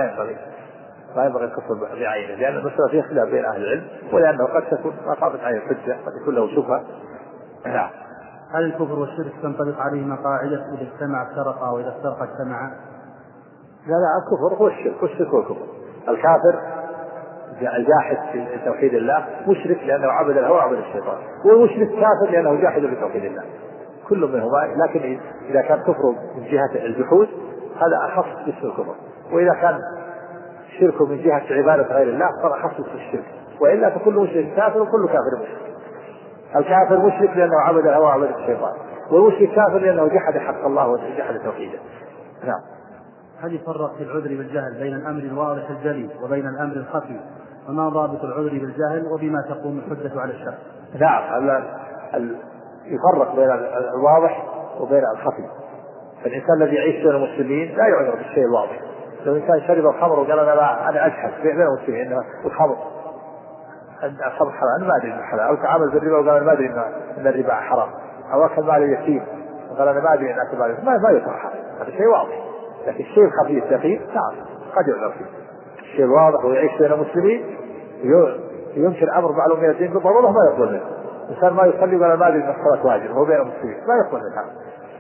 Speaker 3: ما ينبغي الكفر بعينه، لأن المسألة فيها خلاف بين أهل العلم، ولأنه قد تكون ما قامت عليه الحجة قد يكون له شبهة. نعم.
Speaker 1: هل الكفر والشرك تنطبق عليهما قاعدة إذا اجتمع افترقا وإذا افترقا اجتمعا؟
Speaker 3: لا، الكفر هو الشرك، والشرك هو الكفر. الكافر جاحد في توحيد الله مشرك لأنه عبد الهوى وعبد الشيطان، والمشرك كافر لأنه جاحد في توحيد الله، كل منهما. لكن إذا كان كفره من جهة الجحود هذا أخص باسم الكفر، وإذا كان شركه من جهة عبادة غير الله صار أخص باسم الشرك، وإلا فكل مشرك كافر وكل كافر مشرك. الكافر مشرك لأنه عبد الهوى وعبد الشيطان، والمشرك كافر لأنه جحد حق الله وجحد توحيده. نعم.
Speaker 1: هل يفرق في العذر بالجهل بين الأمر الواضح الجلي وبين الأمر الخفي؟ وما ضابط العذر بالجهل وبما تقوم الحجة على الشخص؟
Speaker 3: نعم، يفرق بين الواضح وبين الخفي. فالإنسان الذي يعيش بين المسلمين لا يعذر بالشيء الواضح. لو إنسان شرب الخمر وقال أنا أجحد بين المسلمين إنه الخمر حرام، أنا ما أدري إنه حلال، أو تعامل بالربا وقال أنا ما أدري إن الربا حرام، أو أكل مال اليتيم وقال أنا ما أدري إن أكل مال اليتيم، ما يصح هذا شيء واضح. لكن الشيء الخفي الدقيق نعم قد يعذر فيه. الشيء الواضح ويعيش بين المسلمين يمكن أمر معلوم من الدين بالضرورة ما يقبل منه. إنسان ما يصلي ولا ما أدري إن الصلاة واجب وهو بين المسلمين ما يقبل من هذا.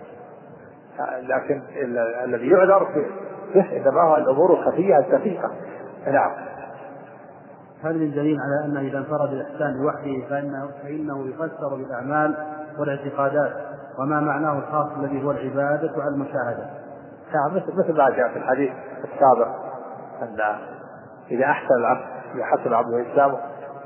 Speaker 3: لكن الذي يعذر فيه إنما هو الأمور الخفية الدقيقة. نعم.
Speaker 1: هل من دليل على أنه إذا انفرد الإحسان لوحده فإنه يفسر بالأعمال والاعتقادات، وما معناه الخاص الذي هو العبادة على المشاهدة؟
Speaker 3: نعم، مثل ما جاء في الحديث السابق أن إذا حسن العبد إسلامه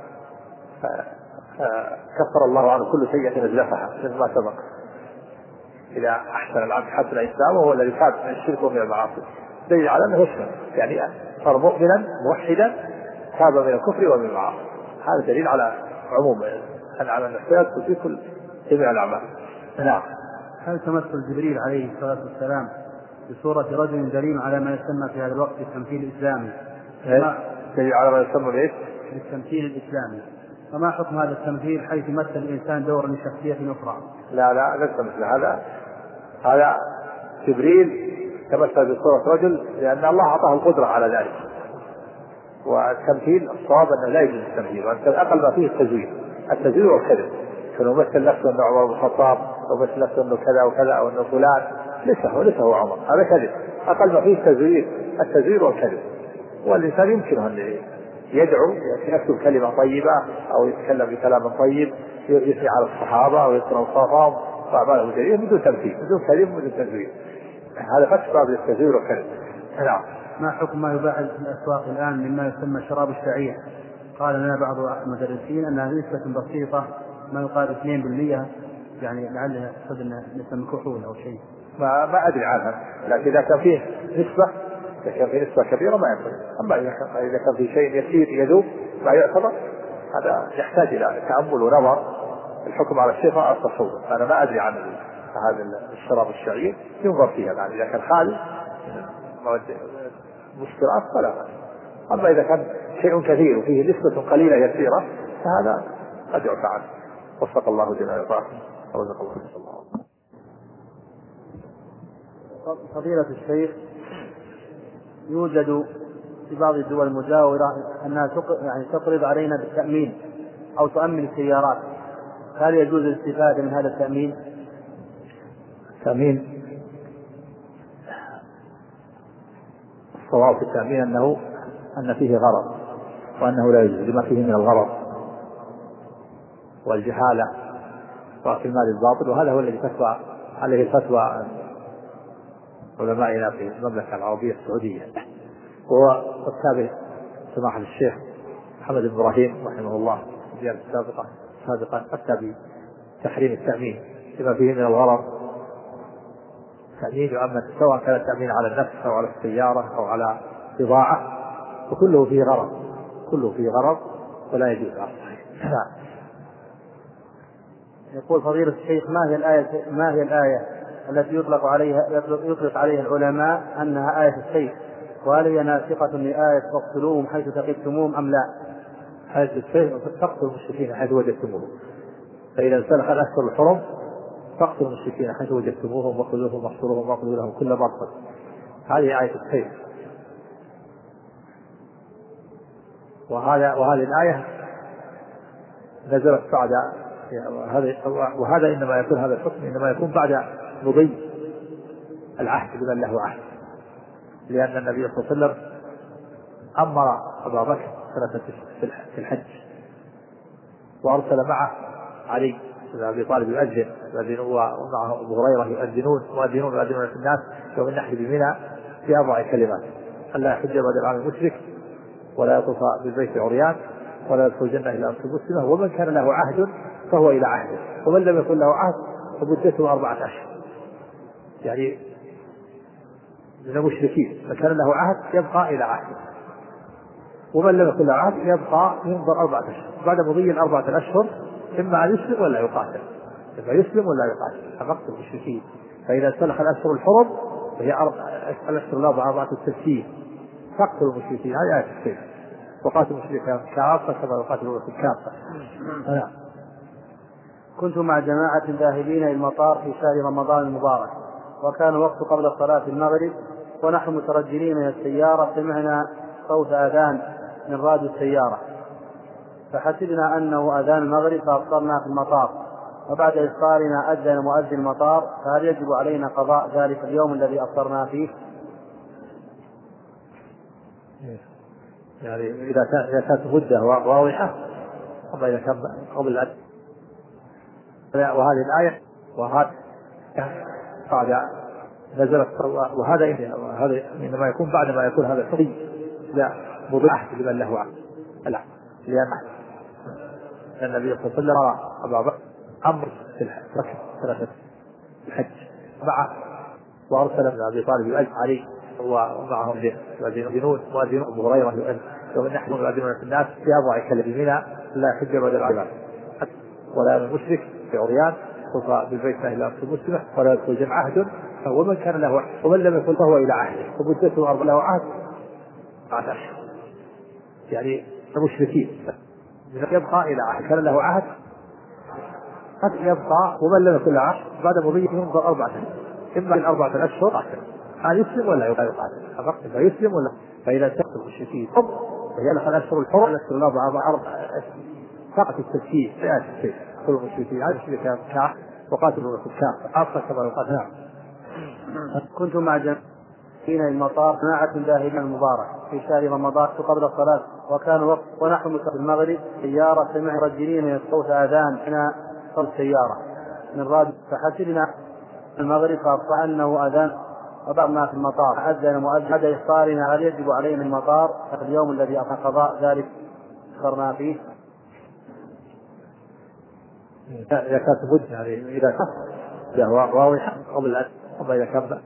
Speaker 3: كفر الله عنه كل سيئة أزلفها، مثل ما سبق. إذا أحسن العبد حسن إسلامه هو الذي تاب من الشرك ومن المعاصي، دليل على أنه يسلم، يعني صار مؤمنا موحدا تاب من الكفر ومن المعاصي. هذا دليل على عموم على النفسيات في كل جميع الأعمال. نعم.
Speaker 1: هل تمثل جبريل عليه الصلاة والسلام بصورة رجل دليل على ما يسمى في هذا الوقت التمثيل الإسلامي؟
Speaker 3: دليل على ما يسمى بايش؟
Speaker 1: بالتمثيل الإسلامي. فما حكم هذا التمثيل حيث يمثل الإنسان دورا لشخصية أخرى؟
Speaker 3: لا ليس مثل هذا جبريل تمثل بصورة رجل لأن الله أعطاه القدرة على ذلك. والتمثيل الصواب أنه لا يجوز التمثيل، وأن أقل ما فيه التزوير والكذب. فلو مثل نفسه أنه عمر بن الخطاب أو مثل نفسه أنه كذا وكذا أو أنه فلان ليس هو عمر، هذا كذب. أقل ما فيه التزوير والكذب. والإنسان يمكنه أن يدعو يكتب كلمة طيبة أو يتكلم بكلام طيب يثني على الصحابة أو يذكر أوصافهم وأعمالهم الجليلة بدون تمثيل، بدون كلمة، بدون تزوير. هذا فتح باب التزوير والكذب. نعم.
Speaker 1: ما حكم ما يباع في الأسواق الآن مما يسمى شراب الشعير؟ قال لنا بعض المدرسين أنها نسبة بسيطة ما يقارب 2%، يعني لعلها تقصد أنها نسمى كحول أو شيء.
Speaker 3: ما أدري عنها، لكن إذا كان فيه نسبة كبيرة ما ينبغي. أما إذا كان في شيء يسير يذوب ما يعتبر، هذا يحتاج إلى تأمل ونظر. الحكم على الشيء ما التصور. أنا ما أدري عن هذا الشراب الشعير، ينظر فيها. يعني إذا كان خالي مسكرات فلا بأس. أما إذا كان شيء كثير وفيه نسبة قليلة يسيرة فهذا قد يعفى عنه. وفق الله جل وعلا ورزق الله صلى الله عليه وسلم.
Speaker 1: فضيلة الشيخ، يوجد في بعض الدول المجاورة أنها تقرض علينا بالتأمين أو تؤمن السيارات، هل يجوز الاستفادة من هذا التأمين؟
Speaker 3: التأمين الصواب في التأمين أن فيه غرض، وأنه لا يجوز لما فيه من الغرض والجهالة وفي المال الباطل. وهذا هو الذي فتوى عليه الفتوى علمائنا في المملكة العربية السعودية. هو التابع سماحة الشيخ محمد بن إبراهيم رحمه الله في الزيارة السابقة أفتى بتحريم التأمين لما فيه من الغرض. تأمين يؤمن سواء كان التأمين على النفس أو على السيارة أو على بضاعة، وكله فيه غرض ولا يجوز أصلا.
Speaker 1: يقول فضيلة الشيخ، ما هي الآية التي يطلق عليها العلماء أنها آية السيف؟ وهل هي ناسخة لآية فاقتلوهم حيث ثقفتموهم أم لا؟
Speaker 3: آية السيف تقتلوا المشركين حيث وجدتموهم، فإذا انسلخ الأشهر الحرم فاقتلوا المشركين حيث وجدتموهم وخذوهم واحصروهم واقتلوا لهم كل مرصد. هذه آية السيف. وهذه الآية نزلت بعد، وهذا إنما يكون هذا الحكم إنما يكون بعد مضي العهد بمن له عهد، لأن النبي صلى الله عليه وسلم أمر أبا بكر سنة في الحج وأرسل معه علي بن أبي طالب يؤذن ومعه أبو هريرة يؤذنون في الناس يوم النحر بمنى في 4 كلمات: ألا يحج بعد العام المشرك، ولا يطوف بالبيت عريان، ولا يدخل الجنة إلا أنفس مسلمة، ومن كان له عهد فهو إلى عهده، ومن لم يكن له عهد فمدته 4 أشهر. يعني من المشركين من كان له عهد يبقى إلى عهده، ومن لم يكن له عهد يبقى ينظر 4 أشهر. بعد مضي 4 أشهر إما أن يسلم ولا يقاتل، فقتل المشركين. فإذا انسلخ الأشهر الحرم وهي الأشهر 4 التسليم فقتلوا المشركين. هذه آية السيف. وقاتلوا المشركين كافة كما يقاتلونكم كافة.
Speaker 1: كنت مع جماعة ذاهبين إلى المطار في شهر رمضان المبارك، وكان وقت قبل صلاة المغرب، ونحن مترجلين من السيارة سمعنا صوت أذان من راديو السيارة، فحسبنا أنه أذان المغرب فأبصرنا في المطار، وبعد إبصارنا أذن مؤذن المطار، فهل يجب علينا قضاء ذلك اليوم الذي أبصرنا فيه؟
Speaker 3: يعني إذا كانت مدة واضحة، أما إذا كان قبل الأذان. وهذه الآية بعد نزلت، وهذا إنما يكون بعد ما يكون هذا الحكم لا مضاعف لمن له عهد. لا، لأن النبي صلى الله عليه وسلم أبا بكر أمر في الحج معه، وأرسل ابن أبي طالب يؤذن علي ومعهم يؤذنون مؤذنون أبو هريرة يؤذن ومن نحن يؤذنون في الناس في 4 كلمات بمنى: لا يحج بعد العام ولا المشرك في عريان، يطوف بالبيت إلا أنفس مسلمة، ولا يدخل الجنة عهد، ومن كان له عهد ومن لم يكن فهو إلى عهده، فمدته له عهد 4 أشهر. يعني المشركين يبقى إلى عهد كان له عهد قد يبقى، ومن لم يكن له عهد بعد مضي ينظر 4 أشهر، إما من 4 أشهر هل يسلم ولا يقاتل؟ فيسلم ولا؟ فإذا سقط المشركين فهي لها الأشهر الحرم، الأشهر الأربعة فقط التسكين لا تسكين كل المشركين هذا الشيء كان كعب وقاتلوا الكفار خاصة كما يقال. نعم.
Speaker 1: كنت مع جمعين المطار جماعة ذاهبين المبارك في شهر رمضان قبل الصلاة، وكان وقت ونحن في المغرب سيارة سمع رجلين يسقط آذان حين صوت السيارة من راد، فحسبنا المغرب فأصبح أنه أذان، وضعنا في المطار أذن مؤذن بعد إفطارنا هل يجب علينا المطار في اليوم الذي قضاء ذلك اخترنا فيه؟
Speaker 3: إذا كانت مدة يعني إذا كان واضحة قبل إذا كان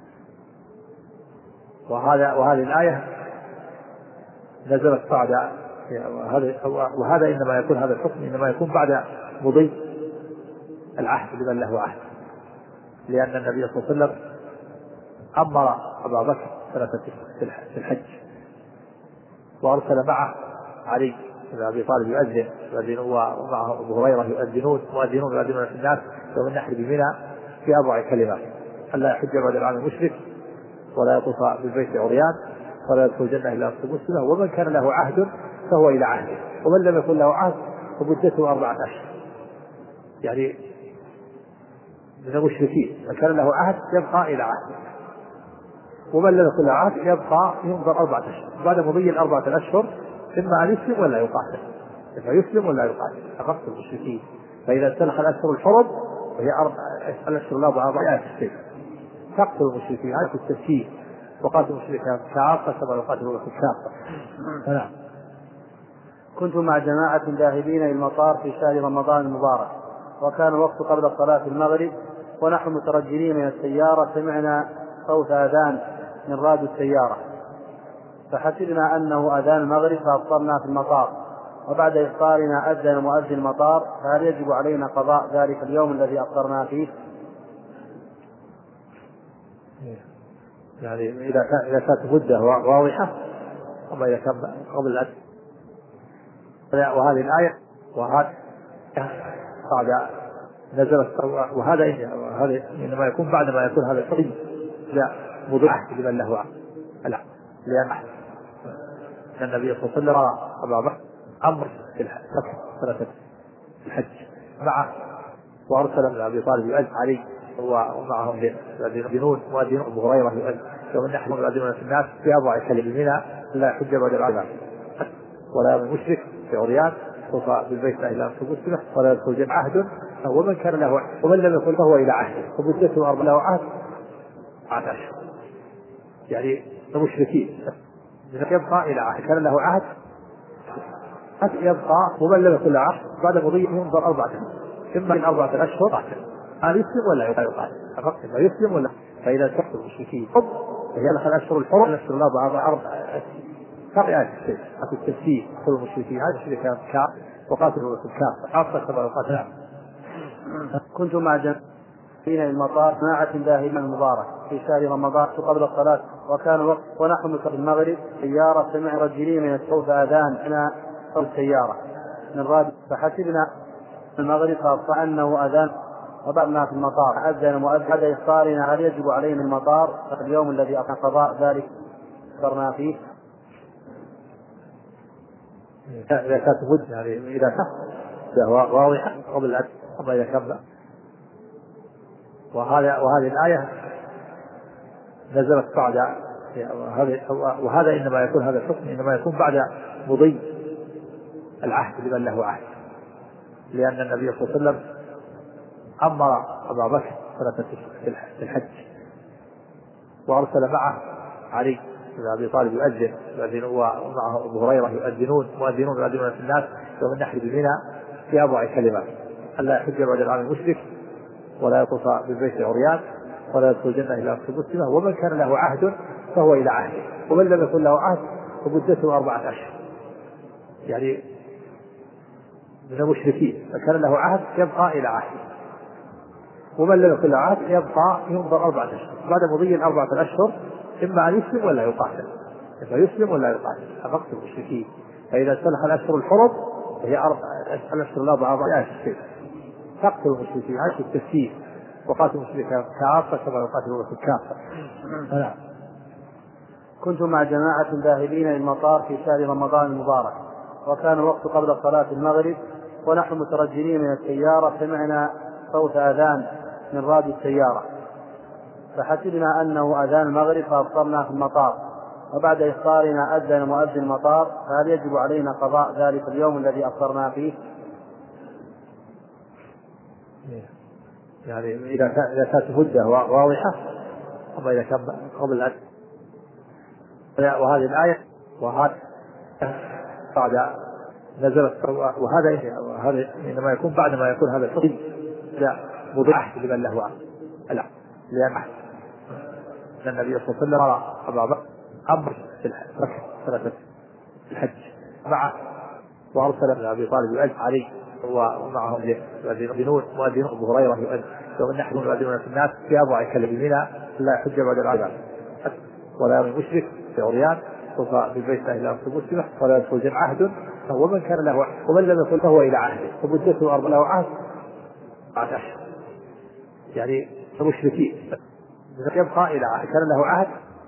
Speaker 3: وهذه الآية نزلت بعد، وهذا إنما يكون هذا الحكم إنما يكون بعد مضي العهد لمن له عهد، لأن النبي صلى الله عليه وسلم أمر أبا بكر سنة في الحج وأرسل معه علي بن أبي طالب يؤذن ومعه أبو هريرة يؤذنون في الناس يوم النحر بمنى في 4 كلمات: ألا يحج بعد العام المشرك، ولا يطوف بالبيت عريان، ولا يدخل الجنة إلا أنصب مسلمة، ومن كان له عهد فهو إلى عهده، ومن لم يكن له عهد فمدته 4 أشهر. يعني من المشركين من كان له عهد يبقى إلى عهده، ومن لم يكن له عهد يبقى ينظر 4 أشهر، بعد مضي 4 أشهر إما أن يسلم ولا يقاتل، فيسلم ولا يقاتل أخف المشركين. فإذا انسلخ الأشهر الحرم وهي الأشهر الأربعة تقتل المشركين هذا في التسكين، وقاتل المشركين كافة كما يقاتلون في الكافة. نعم.
Speaker 1: كنت مع جماعة ذاهبين إلى المطار في شهر رمضان المبارك، وكان الوقت قبل صلاة المغرب، ونحن مترجلين من السيارة سمعنا صوت أذان من راد السيارة، فحسبنا أنه أذان المغرب فأفطرنا في المطار، وبعد إفطارنا أذن مؤذن المطار، فهل يجب علينا قضاء ذلك اليوم الذي أفطرنا فيه؟
Speaker 3: يعني إذا كانت مدة واضحة، أما إذا كان قبل الأذان. وهذه الآية بعد نزلت، وهذا إنما يكون بعد ما يكون هذا الحكم لا مضيع لمن له عهد، لأن النبي صلى الله عليه وسلم أبا بكر أمر في سنة الحج معه، وأرسل ابن أبي طالب يؤذن علي ومعهم يؤذنون أبو هريرة يؤذن يوم النحر يؤذنون في الناس في 4 كلمات منها: لا يحج بعد العام ولا يوم المشرك في عريان، يطوف بالبيت إلا أنصب مسلمة، ولا يدخل الجنة عهد، ومن كان له عهد ومن لم يكن فهو إلى عهده، فمدته 4 له عهد 4 أشهر. يعني المشركين يبقى إلى عهد كان له عهد قد يبقى، ومن لم يكن له عهد بعد مضي ينظر 4 أشهر، إما من 4 أشهر هل يسلم ولا يقاتل؟ يسلم ولا؟ فإذا سقط المشركين فهي لها الأشهر الحرم، الأشهر الأربعة فقط التسكين كل المشركين هذا الشيء كان كعب وقاتلوا الكفار خاصة كما يقاتل.
Speaker 1: كنت مع جمعين المطار جماعة ذاهبين المبارك في شهر رمضان قبل الصلاة، وكان وقت ونحن في المغرب سيارة سمع رجلين من الصوت آذان حين صوت السيارة من راد، فحسبنا المغرب فأصبح أنه أذان، وضعنا في المطار أذن مؤذن بعد إفطارنا هل يجب علينا المطار في اليوم الذي قضاء ذلك اخترنا فيه؟
Speaker 3: إذا كانت مدة يعني إذا كان واضحة قبل الأذان، أما إذا كان وهذه الآية نزلت بعد، وهذا إنما يكون هذا الحكم إنما يكون بعد مضي العهد لمن له عهد، لأن النبي صلى الله عليه وسلم أمر أبا بكر سنة في الحج وأرسل معه علي بن أبي طالب يؤذن ومعه أبو هريرة يؤذنون في الناس يوم النحر بمنى في 4 كلمات: ألا يحج بعد العام المشرك، ولا يطوف بالبيت عريان، ولا يدخل الجنة إلا أنصب مسلمة، ومن كان له عهد فهو إلى عهده، ومن لم يكن له عهد فمدته 4 أشهر. يعني من المشركين من كان له عهد يبقى إلى عهده، ومن لم يكن له عهد يبقى ينظر 4 أشهر، بعد مضي 4 أشهر إما أن يسلم ولا يقاتل، فيسلم ولا يقاتل أخف المشركين. فإذا سلخ الأشهر الحرم هي الأشهر الأربعة تقتل المشركين هذا التسيير وقاتل المشركين كافة كما يقاتلون كافة.
Speaker 1: كنت مع جماعة ذاهبين للمطار في شهر رمضان المبارك، وكان الوقت قبل صلاة المغرب، ونحن مترجلين من السيارة سمعنا صوت أذان من راديو السيارة، فحسبنا أنه أذان المغرب فأبصرنا في المطار، وبعد إخبارنا أذن مؤذن المطار، فهل يجب علينا قضاء ذلك اليوم الذي أبصرنا فيه؟
Speaker 3: يعني إذا كانت مدة واضحة، أما إذا كان قبل أن وهذه الآية وهذا بعد نزلت وهذا إنما يكون بعد ما يكون هذا الحكم لا مضاعف لمن له عهد. لا لأن النبي صلى الله عليه وسلم أبا بكر أمر في الحج معه، وأرسل ابن أبي طالب يؤذن عليه ومعهم يؤذنون مؤذنون أبو هريرة يؤذن، ومن نحن يؤذنون في الناس في أبو يكلم بمنى لا يحج بعد العذاب ولا يوم مشرك في عريان وفى بالبيت إلى أنف مسلمة ولا يدخل جمع عهد، ومن كان له عهد ومن لم يكن فهو إلى عهده ومدته له عهد 14 يعني المشركين يبقى إلى عهد كان له عهد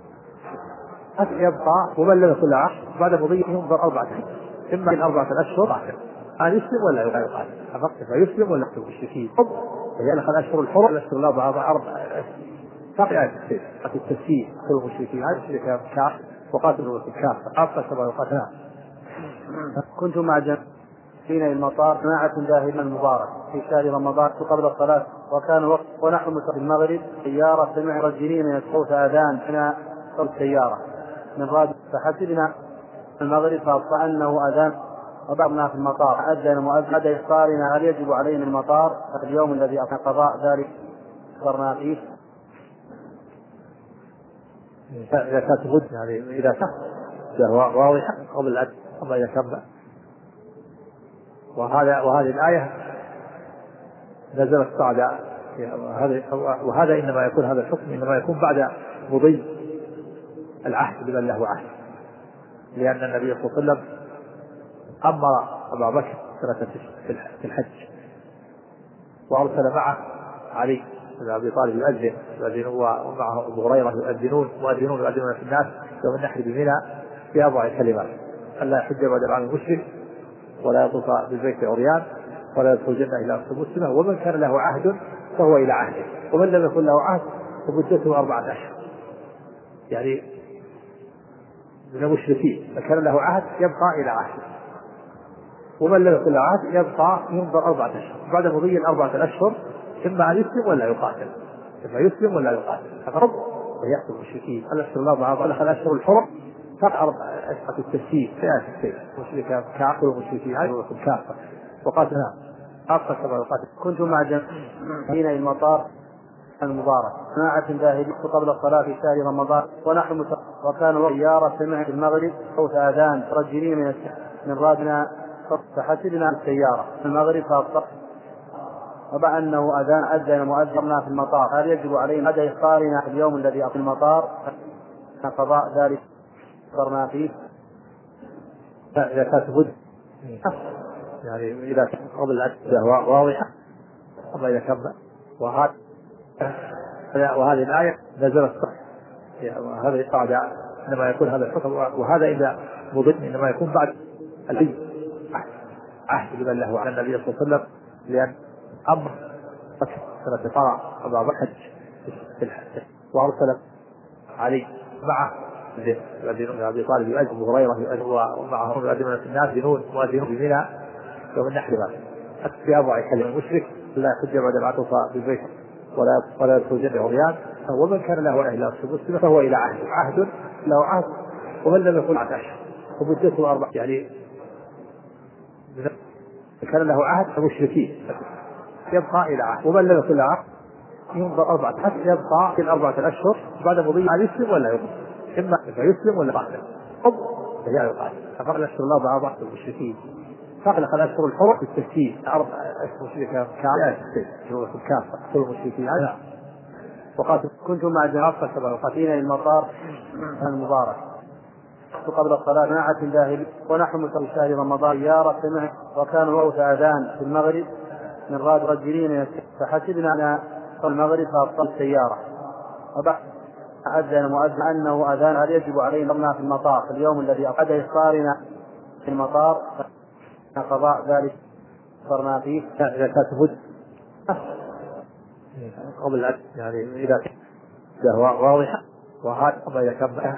Speaker 3: يبقى، ومن لم يكن له عهد بعد مضي ينظر 4 أشهر، إما من 4 أشهر أن يسلم ولا يقاتل فيسلم ولا يقتل المشركين. هي الأشهر الحرم الأشهر الأربعة فقط التسيير كل المشركين هذا الشركة كافة وقاتلوا كافة عطى كما يقاتلون.
Speaker 1: كنت مع جماعة المطار جماعة ذاهبين المبارك في شهر رمضان قبل الصلاة، وكان وقت ونحن في المغرب سيارة سمع رجلين من صوت أذان هنا صوت السيارة من راديو، فحسبنا المغرب فأنه أذان، وبعضنا في المطار أذن مؤذن بعد إخبارنا هل يجب علينا المطار في اليوم الذي قضاء ذلك أخبرنا فيه؟
Speaker 3: إذا كانت مدة يعني إذا كانت واضحة قبل الأذان أما إذا كان وهذه الآية نزلت بعد وهذا إنما يكون هذا الحكم إنما يكون بعد مضي العهد لمن له عهد، لأن النبي صلى الله عليه وسلم أمر أبا بكر سنة في الحج وأرسل معه علي بن أبي طالب يؤذن ومعه أبو هريرة يؤذنون في الناس يوم النحر بمنى في 4 كلمات: ألا يحج بعد العام المشرك ولا يطوف بالبيت عريان ولا يدخل الجنة إلا أنف مسلمة ومن كان له عهد فهو إلى عهده ومن لم يكن له عهد فمدته 4 أشهر يعني من المشركين. من كان له عهد يبقى إلى عهده ومن لم يكن له عهد يبقى ينظر 4 أشهر، بعد مضي 4 أشهر إما أن يسلم ولا يقاتل، إما يسلم ولا يقاتل فقط ويقتل المشركين. الأشهر الأربعة الأشهر الحرم فقط أشهر التسيير في المشركين كعقل المشركين هذا كافة وقاتلها أبقى كما يقاتل.
Speaker 1: كنت مع جماعة المطار المبارك جماعة ذاهبين قبل الصلاة في شهر رمضان ونحن وكان سيارة سمعت المغرب صوت أذان رجلين من رادنا فحسبنا السيارة المغرب فأبصر وبع أنه أذن مؤذن في المطار هل يجب علينا هذا إخبارنا في اليوم الذي في المطار قضاء ذلك أخبرنا فيه؟
Speaker 3: إذا كانت مدة يعني إذا كان قبل العدة واضحة أما إذا كان وهذه الآية نزلت وهذا بعد إنما يكون هذا الحكم وهذا إذا مضم إنما يكون بعد عهد لمن له عن النبي صلى الله عليه وسلم، لأن أمر سنة طاع أبا بكر في الحج وأرسل علي معه يؤذن أبي طالب يؤذن أبو هريرة يؤذن ومعهم يؤذنون في الناس مؤذنون بمنى يوم النحر في 4 كلمة: المشرك لا يحج بعد العطف بالبيت ولا يدخل الجنة عريان ومن كان له عهد إلى أنف مسلمة فهو إلى عهد له عهد ومن لم يكن 4 أشهر ومدته 4 يعني كان له عهد المشركين يبقى إلى عهد ومن لم يكن له عهد ينظر 4 حتى يبقى في 4 أشهر بعد مضي أن يسلم ولا يقتل، إما يسلم ولا يقاتل فهي يقاتل. فقال الأشهر الأربعة ضعف المشركين فأغلق الأشهر الحرم بالتسجيل 4 أشهر مشركة كافة كل المشركين هذا وقاتل.
Speaker 1: كنت مع جماعة المطار المبارك قبل الصلاة جماعة داهل ونحن مصلي شهر رمضان زيارة سمع وكان وقت أذان في المغرب من راد رجلين فحسبنا أن المغرب فأبطل السيارة وبعد أذن مؤذن أنه أذان هل يجب علينا في المطار في اليوم الذي أقعد إفطارنا في المطار قضاء ذلك صرنا فيه
Speaker 3: إذا كانت هد قبل يعني إذا كانت واضحة وهذا إذا كان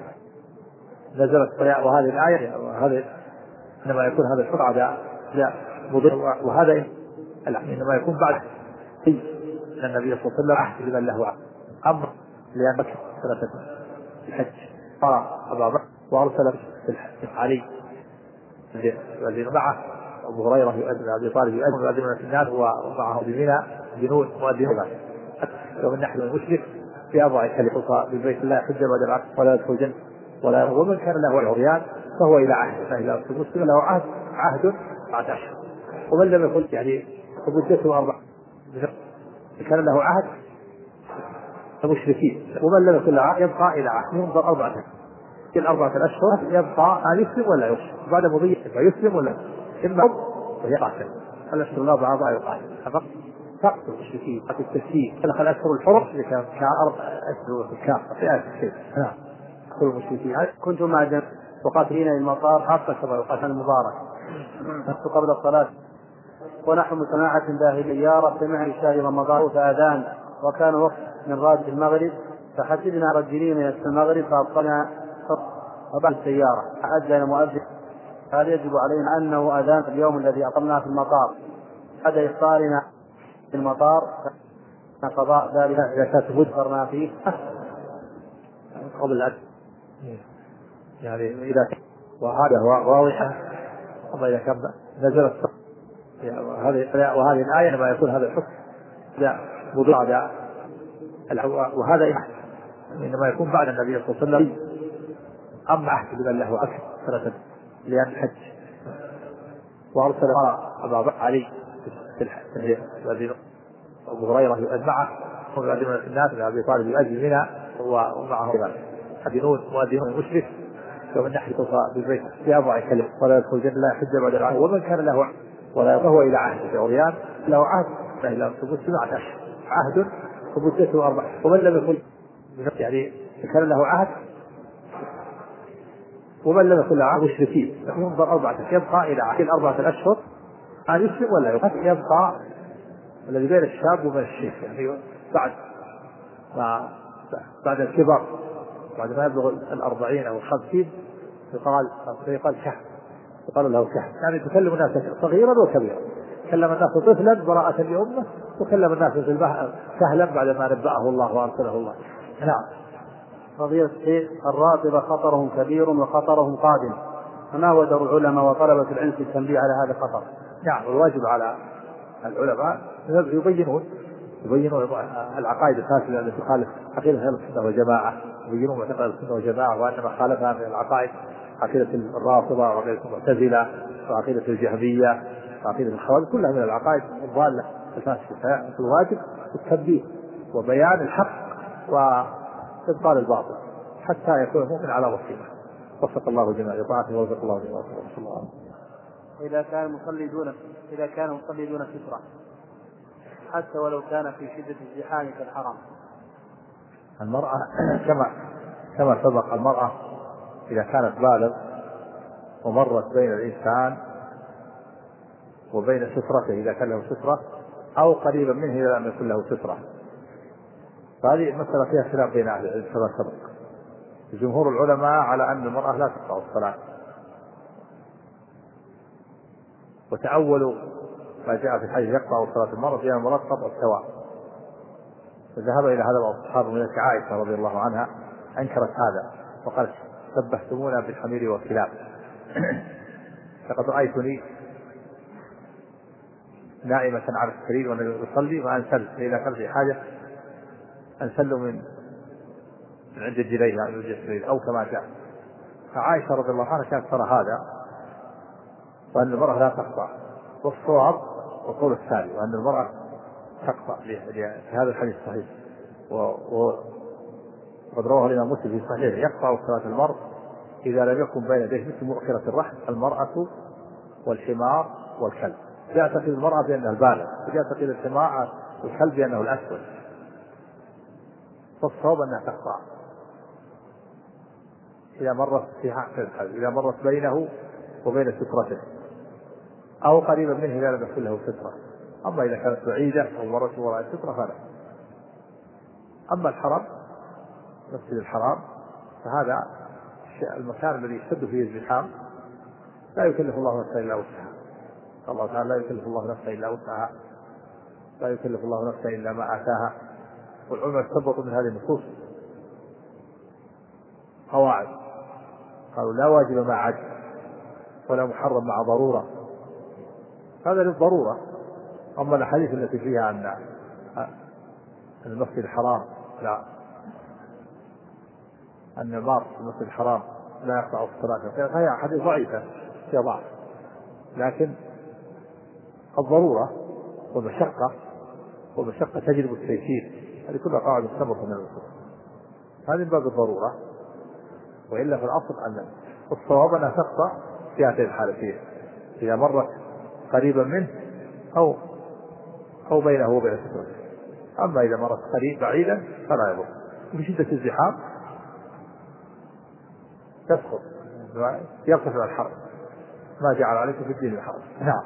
Speaker 3: نزلت وهذه الآية وهذا إنما يكون هذا الشرع لا مضر وهذا إنما يكون بعد النبي صلى الله عليه وسلم عهد لمن له أمر لأن بكر ثلاثة الحج قرأ أبا بكر وأرسل علي الذي معه أبو هريرة يؤذن أبي طالب يؤذن في الناس ومعه بمنى جنود مؤذنون ومن ناحية المشرك في أضع كلمة ببيت الله حجة بعد العقد ولا يدخل الجنة ولا ومن كان له العريان فهو إلى عهد فإذا المسلم له عهد 14 ومن لم يكن يعني فمدته 4 كان له عهد المشركين ومن لم يكن له عهد يبقى إلى عهد ينظر 4 في 4 أشهر يبقى أن يسلم ولا يسلم بعد مضي يسلم ولا إما ويقاتل الأشهر لا بعضها يقاتل فقط المشركين فقط التسليم دخل أشهر الحرم كأرض أشهر الكافة في آية الشيء نعم كل المشركين
Speaker 1: كنتم مع جمع وقاتلين للمطار حتى كما يقاتل المبارك قبل الصلاة ونحن مجتمعة داهلية سمع شهر رمضان فأذان وكان وقت من راد المغرب فحسبنا رجلين في المغرب فأبطلنا وبعد السيارة أذن مؤذن هل يجب علينا أنه أذان في اليوم الذي أقمناه في المطار بعد إفطارنا في المطار قضاء ذلك
Speaker 3: إذا كانت
Speaker 1: مذكرنا فيه
Speaker 3: قبل الأكل يعني إذا وهذا واضحة أما إذا كان نزلت وهذه الآية لما يكون هذا الحكم لا مضر وهذا إنما يكون بعد النبي صلى الله عليه وسلم أما أحد لمن له أكل ثلاثة لأن الحج وأرسل أبا بكر علي في الذي أبو هريرة يؤذن معه ويؤذن في الناس أبي طالب يؤذن منها ومعه جنود مؤذنون المشرك ومن ناحية بالبيت في 4 كلمة ولا يدخل الجنة لا يحج بعد العهد ومن كان له ولا فهو إلى عهد عريان له عهد فإذا ثبت 7 عهد فمدته 4 ومن لم يكن يعني كان له عهد ومن لم يكن له عهد مشركين ينظر 4 يبقى إلى عهد 4 أشهر أن يسلم ولا يبقى الذي بين الشاب وبين الشيخ يعني بعد الكبر بعد ما يبلغ 40 أو 50 يقال شهر يقال له شهر يعني تكلم الناس صغيرا وكبيرا كلم الناس طفلا براءة لأمه وكلم الناس في البحر سهلا بعد ما نبأه الله وأرسله الله. نعم.
Speaker 1: فضيلة الشيخ الرافضة خطرهم كبير وخطرهم قادم فما هو دور العلماء وطلبة العلم في التنبيه على هذا الخطر؟
Speaker 3: نعم الواجب على العلماء يبينون العقائد الفاسدة التي تخالف عقيدة أهل السنة والجماعة يبينون معتقد السنة والجماعة وأن ما خالفها من العقائد عقيدة الرافضة وعقيدة المعتزلة وعقيدة الجهمية وعقيدة الخوارج كلها من العقائد الضالة الفاسدة الواجب التنبيه وبيان الحق وإبطال الباطل حتى يكون المؤمن على بصيرة. وفق الله جميع طاعته ورزق الله جميع الله.
Speaker 1: إذا كان مصلي دون سترة حتى ولو كان في شدة الزحام في الحرم
Speaker 3: المرأة كما سبق المرأة إذا كانت بالغ ومرت بين الإنسان وبين سترته إذا كان له سترة أو قريبا منه إذا لم يكن له سترة فهذه المسألة فيها خلاف بين أهل العلم كما سبق. جمهور العلماء على أن المرأة لا تقطع الصلاة وتأولوا ما جاء في الحديث يقطع صلاة المرأة فيها المرأة قطع السواء فذهب إلى هذا بعض الصحابة من عائشة رضي الله عنها أنكرت هذا وقالت شبهتمونا بالحمير والكلاب لقد رأيتني نائمة على السرير وأنا أصلي وأنسل إذا كان في حاجة أنسل من عند الجليل أو كما جاء. فعائشة رضي الله عنها كانت ترى هذا وأن المرأة لا تقطع والصواب وقول الثاني وأن المرأة تقطع في هذا الحديث الصحيح وقد رواه الإمام مسلم في صحيحه يقطع صلاة المرء إذا لم يكن بين يديه مثل مؤخرة الرحل المرأة والحمار والكلب. يعتقد المرأة بأنها البالغ، ويعتقد الحمار والكلب بأنه الأسود، فالصواب أنها تقطع إذا مرت في حق الكلب، إذا مرت بينه وبين سترته أو قريبا منه إذا لم يكن له سترة. أما إذا كانت بعيدة أو مرت وراء السترة فلا. أما الحرم مسجد الحرام فهذا المكان الذي يشتد فيه الزحام لا يكلف الله نفسا إلا وسعها. الله تعالى لا يكلف الله نفسا إلا وسعها، لا يكلف الله نفسا إلا ما آتاها. والعلماء استنبطوا من هذه النصوص قواعد، قالوا لا واجب مع عجز ولا محرم مع ضرورة، هذا للضرورة. أما الأحاديث التي فيها أن المسجد الحرام لا، أن المار في المسجد الحرام لا يقطع الصلاة فهي أحاديث ضعيفة فيها ضعف، لكن الضرورة والمشقة تجلب التيسير، هذه كلها قواعد استنبطت من النصوص، هذه من باب الضرورة. وإلا في الأصل أن الصواب أنها تقطع في هذه الحالتين، إذا مرت قريبا منه أو بينه وبين سترته. أما إذا مرت بعيدا فلا يضر. في شدة الزحام تسقط، يرتفع الحرج، ما جعل عليكم في الدين الحرج. نعم،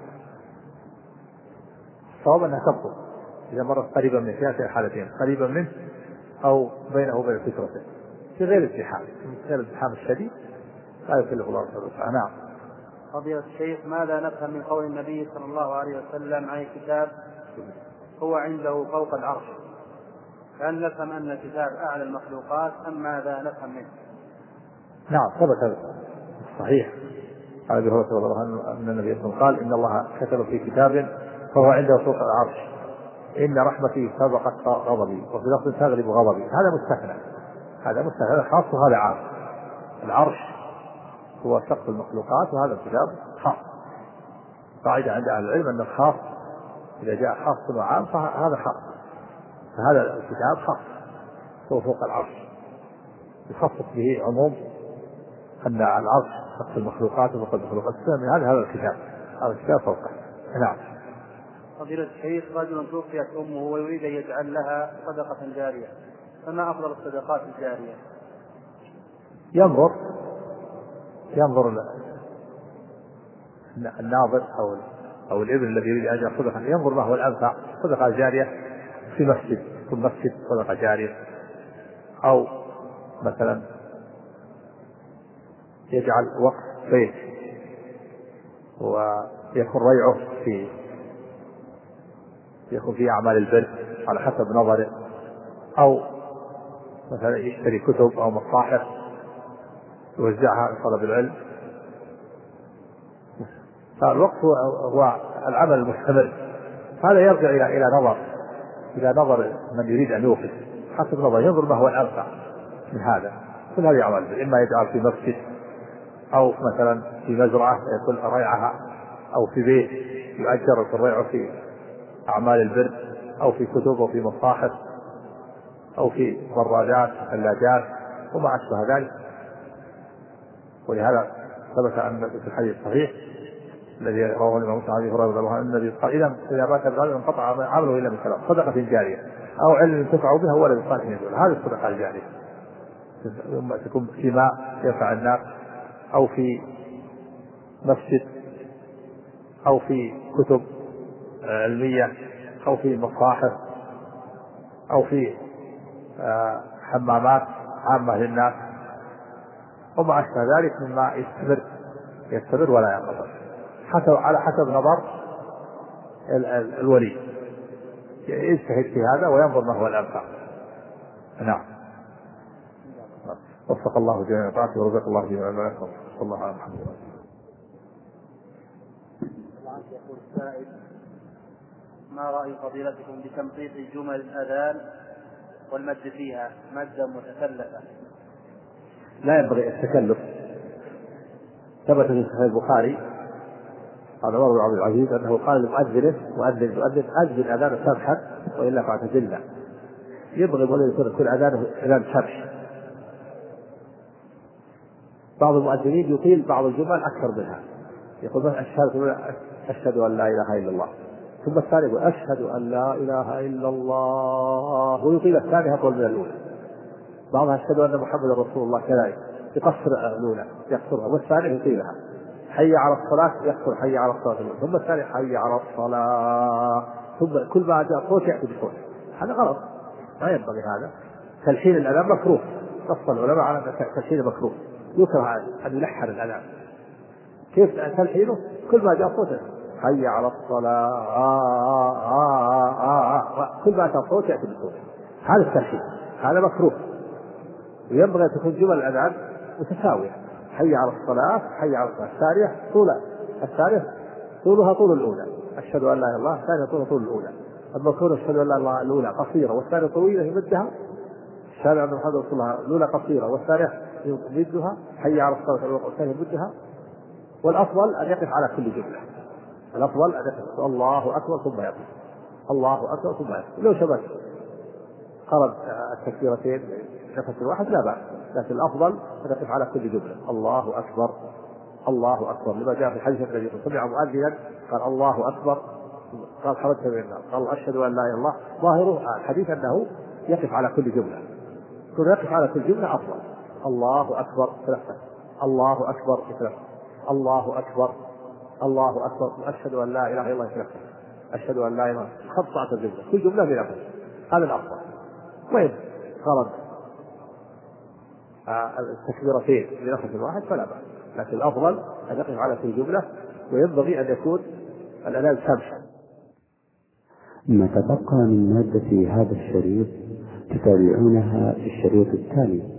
Speaker 3: الصواب أنها تسقط إذا مرت قريبا من في هذه الحالتين، قريبا منه أو بينه وبين سترته، في غير الزحام الشديد لا يكلف الله نفسا. نعم.
Speaker 1: فضيلة الشيخ، ماذا نفهم من قول النبي صلى الله عليه وسلم عن الكتاب هو عنده فوق العرش؟ هل نفهم أن الكتاب أعلى المخلوقات أم ماذا نفهم منه؟
Speaker 3: نعم، ثبت صحيح عن ابي هريره رضي الله عنه ان النبي صلى الله عليه وسلم قال ان الله كتب في كتاب فهو عنده فوق العرش ان رحمتي سبقت غضبي وفي لفظ تغلب غضبي. هذا مستثنى، هذا خاص وهذا عام. العرش هو سقف المخلوقات وهذا الكتاب خاص. قاعدة عند أهل العلم أن الخاص إذا جاء خاص وعام فهذا خاص، فهذا الكتاب خاص هو فوق العرش، يخصص به عموم أن العرش سقف المخلوقات وفوق المخلوقات. من هذا الكتاب فوقه. نعم.
Speaker 1: فضيلة الشيخ، رجل توفيت أمه ويريد أن يجعل لها صدقة جارية، فما أفضل الصدقات الجارية؟
Speaker 3: ينظر الناظر أو الابن الذي يريد أن يجعل صدقة، ينظر ما هو الأنفع. صدقة جارية في مسجد، في المسجد صدقة جارية، أو مثلا يجعل وقف بيت ويكون ريعه يكون في أعمال البر على حسب نظره، أو مثلا يشتري كتب أو مصاحف يوزعها لطلب العلم. فالوقف هو العمل المستمر، هذا يرجع إلى نظر من يريد أن يوقف حسب نظره، ينظر ما هو الأنفع من هذا. كل هذه أعمال، إما يجعل في مسجد أو مثلا في مزرعة يكون ريعها، أو في بيت يؤجر في الريع في أعمال البر، أو في كتب أو في مصاحف أو في برادات ثلاجات وما أشبه ذلك. ولهذا ثبت أن في الحديث الصحيح الذي رواه الإمام مسلم عن أبي هريرة رضي الله عنه النبي قال إذا مات الرجل انقطع عمله إلا من ثلاث: صدقة جارية أو علم ينتفع بها ولد صالح يدعو. هذه الصدقة الجارية تكون في ماء ينفع الناس، أو في مسجد، أو في كتب علمية، أو في مصاحف، أو في حمامات عامة للناس وما أشبه ذلك مما يستمر ولا ينقطع على حسب نظر الولي، يجتهد في هذا وينظر ما هو الأنفع. نعم. وفق الله جميع طاعته ورزق الله جميع الملائكة. صلى الله عليه وسلم.
Speaker 1: يقول السائل: ما رأي فضيلتكم بتمطيط جمل الأذان والمد فيها مدا متكلفا؟
Speaker 3: لا ينبغي التكلف. ثبت في صحيح البخاري قال عمر بن عبد العزيز أنه قال لمؤذنه: مؤذن أذن أذان سبحا وإلا فاعتزلنا. يبغي ولا يكون كل أذانه أذان سبح، بعض المؤذنين يطيل بعض الجمل أكثر منها، يقول أشهد أن لا إله إلا الله، ثم الثاني يقول أشهد أن لا إله إلا الله، ويطيل الثاني أطول من الأولى. بعضها أشهد أن محمد رسول الله كذلك يقصر الأولى يقصرها، والثاني يطيلها. حي على الصلاة يقصر حي على الصلاة، ثم الثاني حي على الصلاة، ثم كل ما جاء صوت يأتي بصوت. هذا غلط، ما ينبغي هذا. تلحين الأذان مكروه، نص العلماء على أن تلحين مكروه، يكره أن يلحن الأذان. كيف تلحينه؟ كل ما جاء صوت حي على الصلاة كل ما جاء صوت يأتي بصوت، هذا التلحين، هذا مكروه. وينبغي أن تكون جمل الأذان متساوية، حي على الصلاة حي على الصلاة، الثانية طولها طول الأولى، أشهد أن لا إله إلا الله، الثانية طولها طول الأولى. أما كون أشهد أن لا إله إلا الله الأولى قصيرة والثانية طويلة يمدها، أشهد أن محمد رسول الله الأولى قصيرة والثانية يمدها، حي على الصلاة والثانية يمدها. والأفضل أن يقف على كل جملة، الأفضل أن يقف الله أكبر ثم يقف، الله أكبر ثم يقف. لو شبك قرب التكبيرتين نفس واحد لا بأس، لكن الأفضل أن يقف على كل جملة الله أكبر الله أكبر، لما جاء في حديث النبي سمع مؤذنا قال الله أكبر، قال خرجت من النار، قال أشهد أن لا إله إلا الله. ظاهر الحديث أنه يقف على كل جملة، كل يقف على كل جملة أفضل. الله أكبر ثلاثة، الله أكبر ثلاثة، الله أكبر الله أكبر، أشهد أن لا إله إلا الله ثلاثة، أشهد أن لا إله إلا الله 15 جملة، كل جملة بنفس، هذا الأفضل. وإن خرج التكبيرتين بنفس واحد فلا بأس، لكن الأفضل أن يقف على كل جملة، وينبغي أن يكون الأذان سمحا.
Speaker 4: ما تبقى من مادة هذا الشريط تتابعونها في الشريط التالي.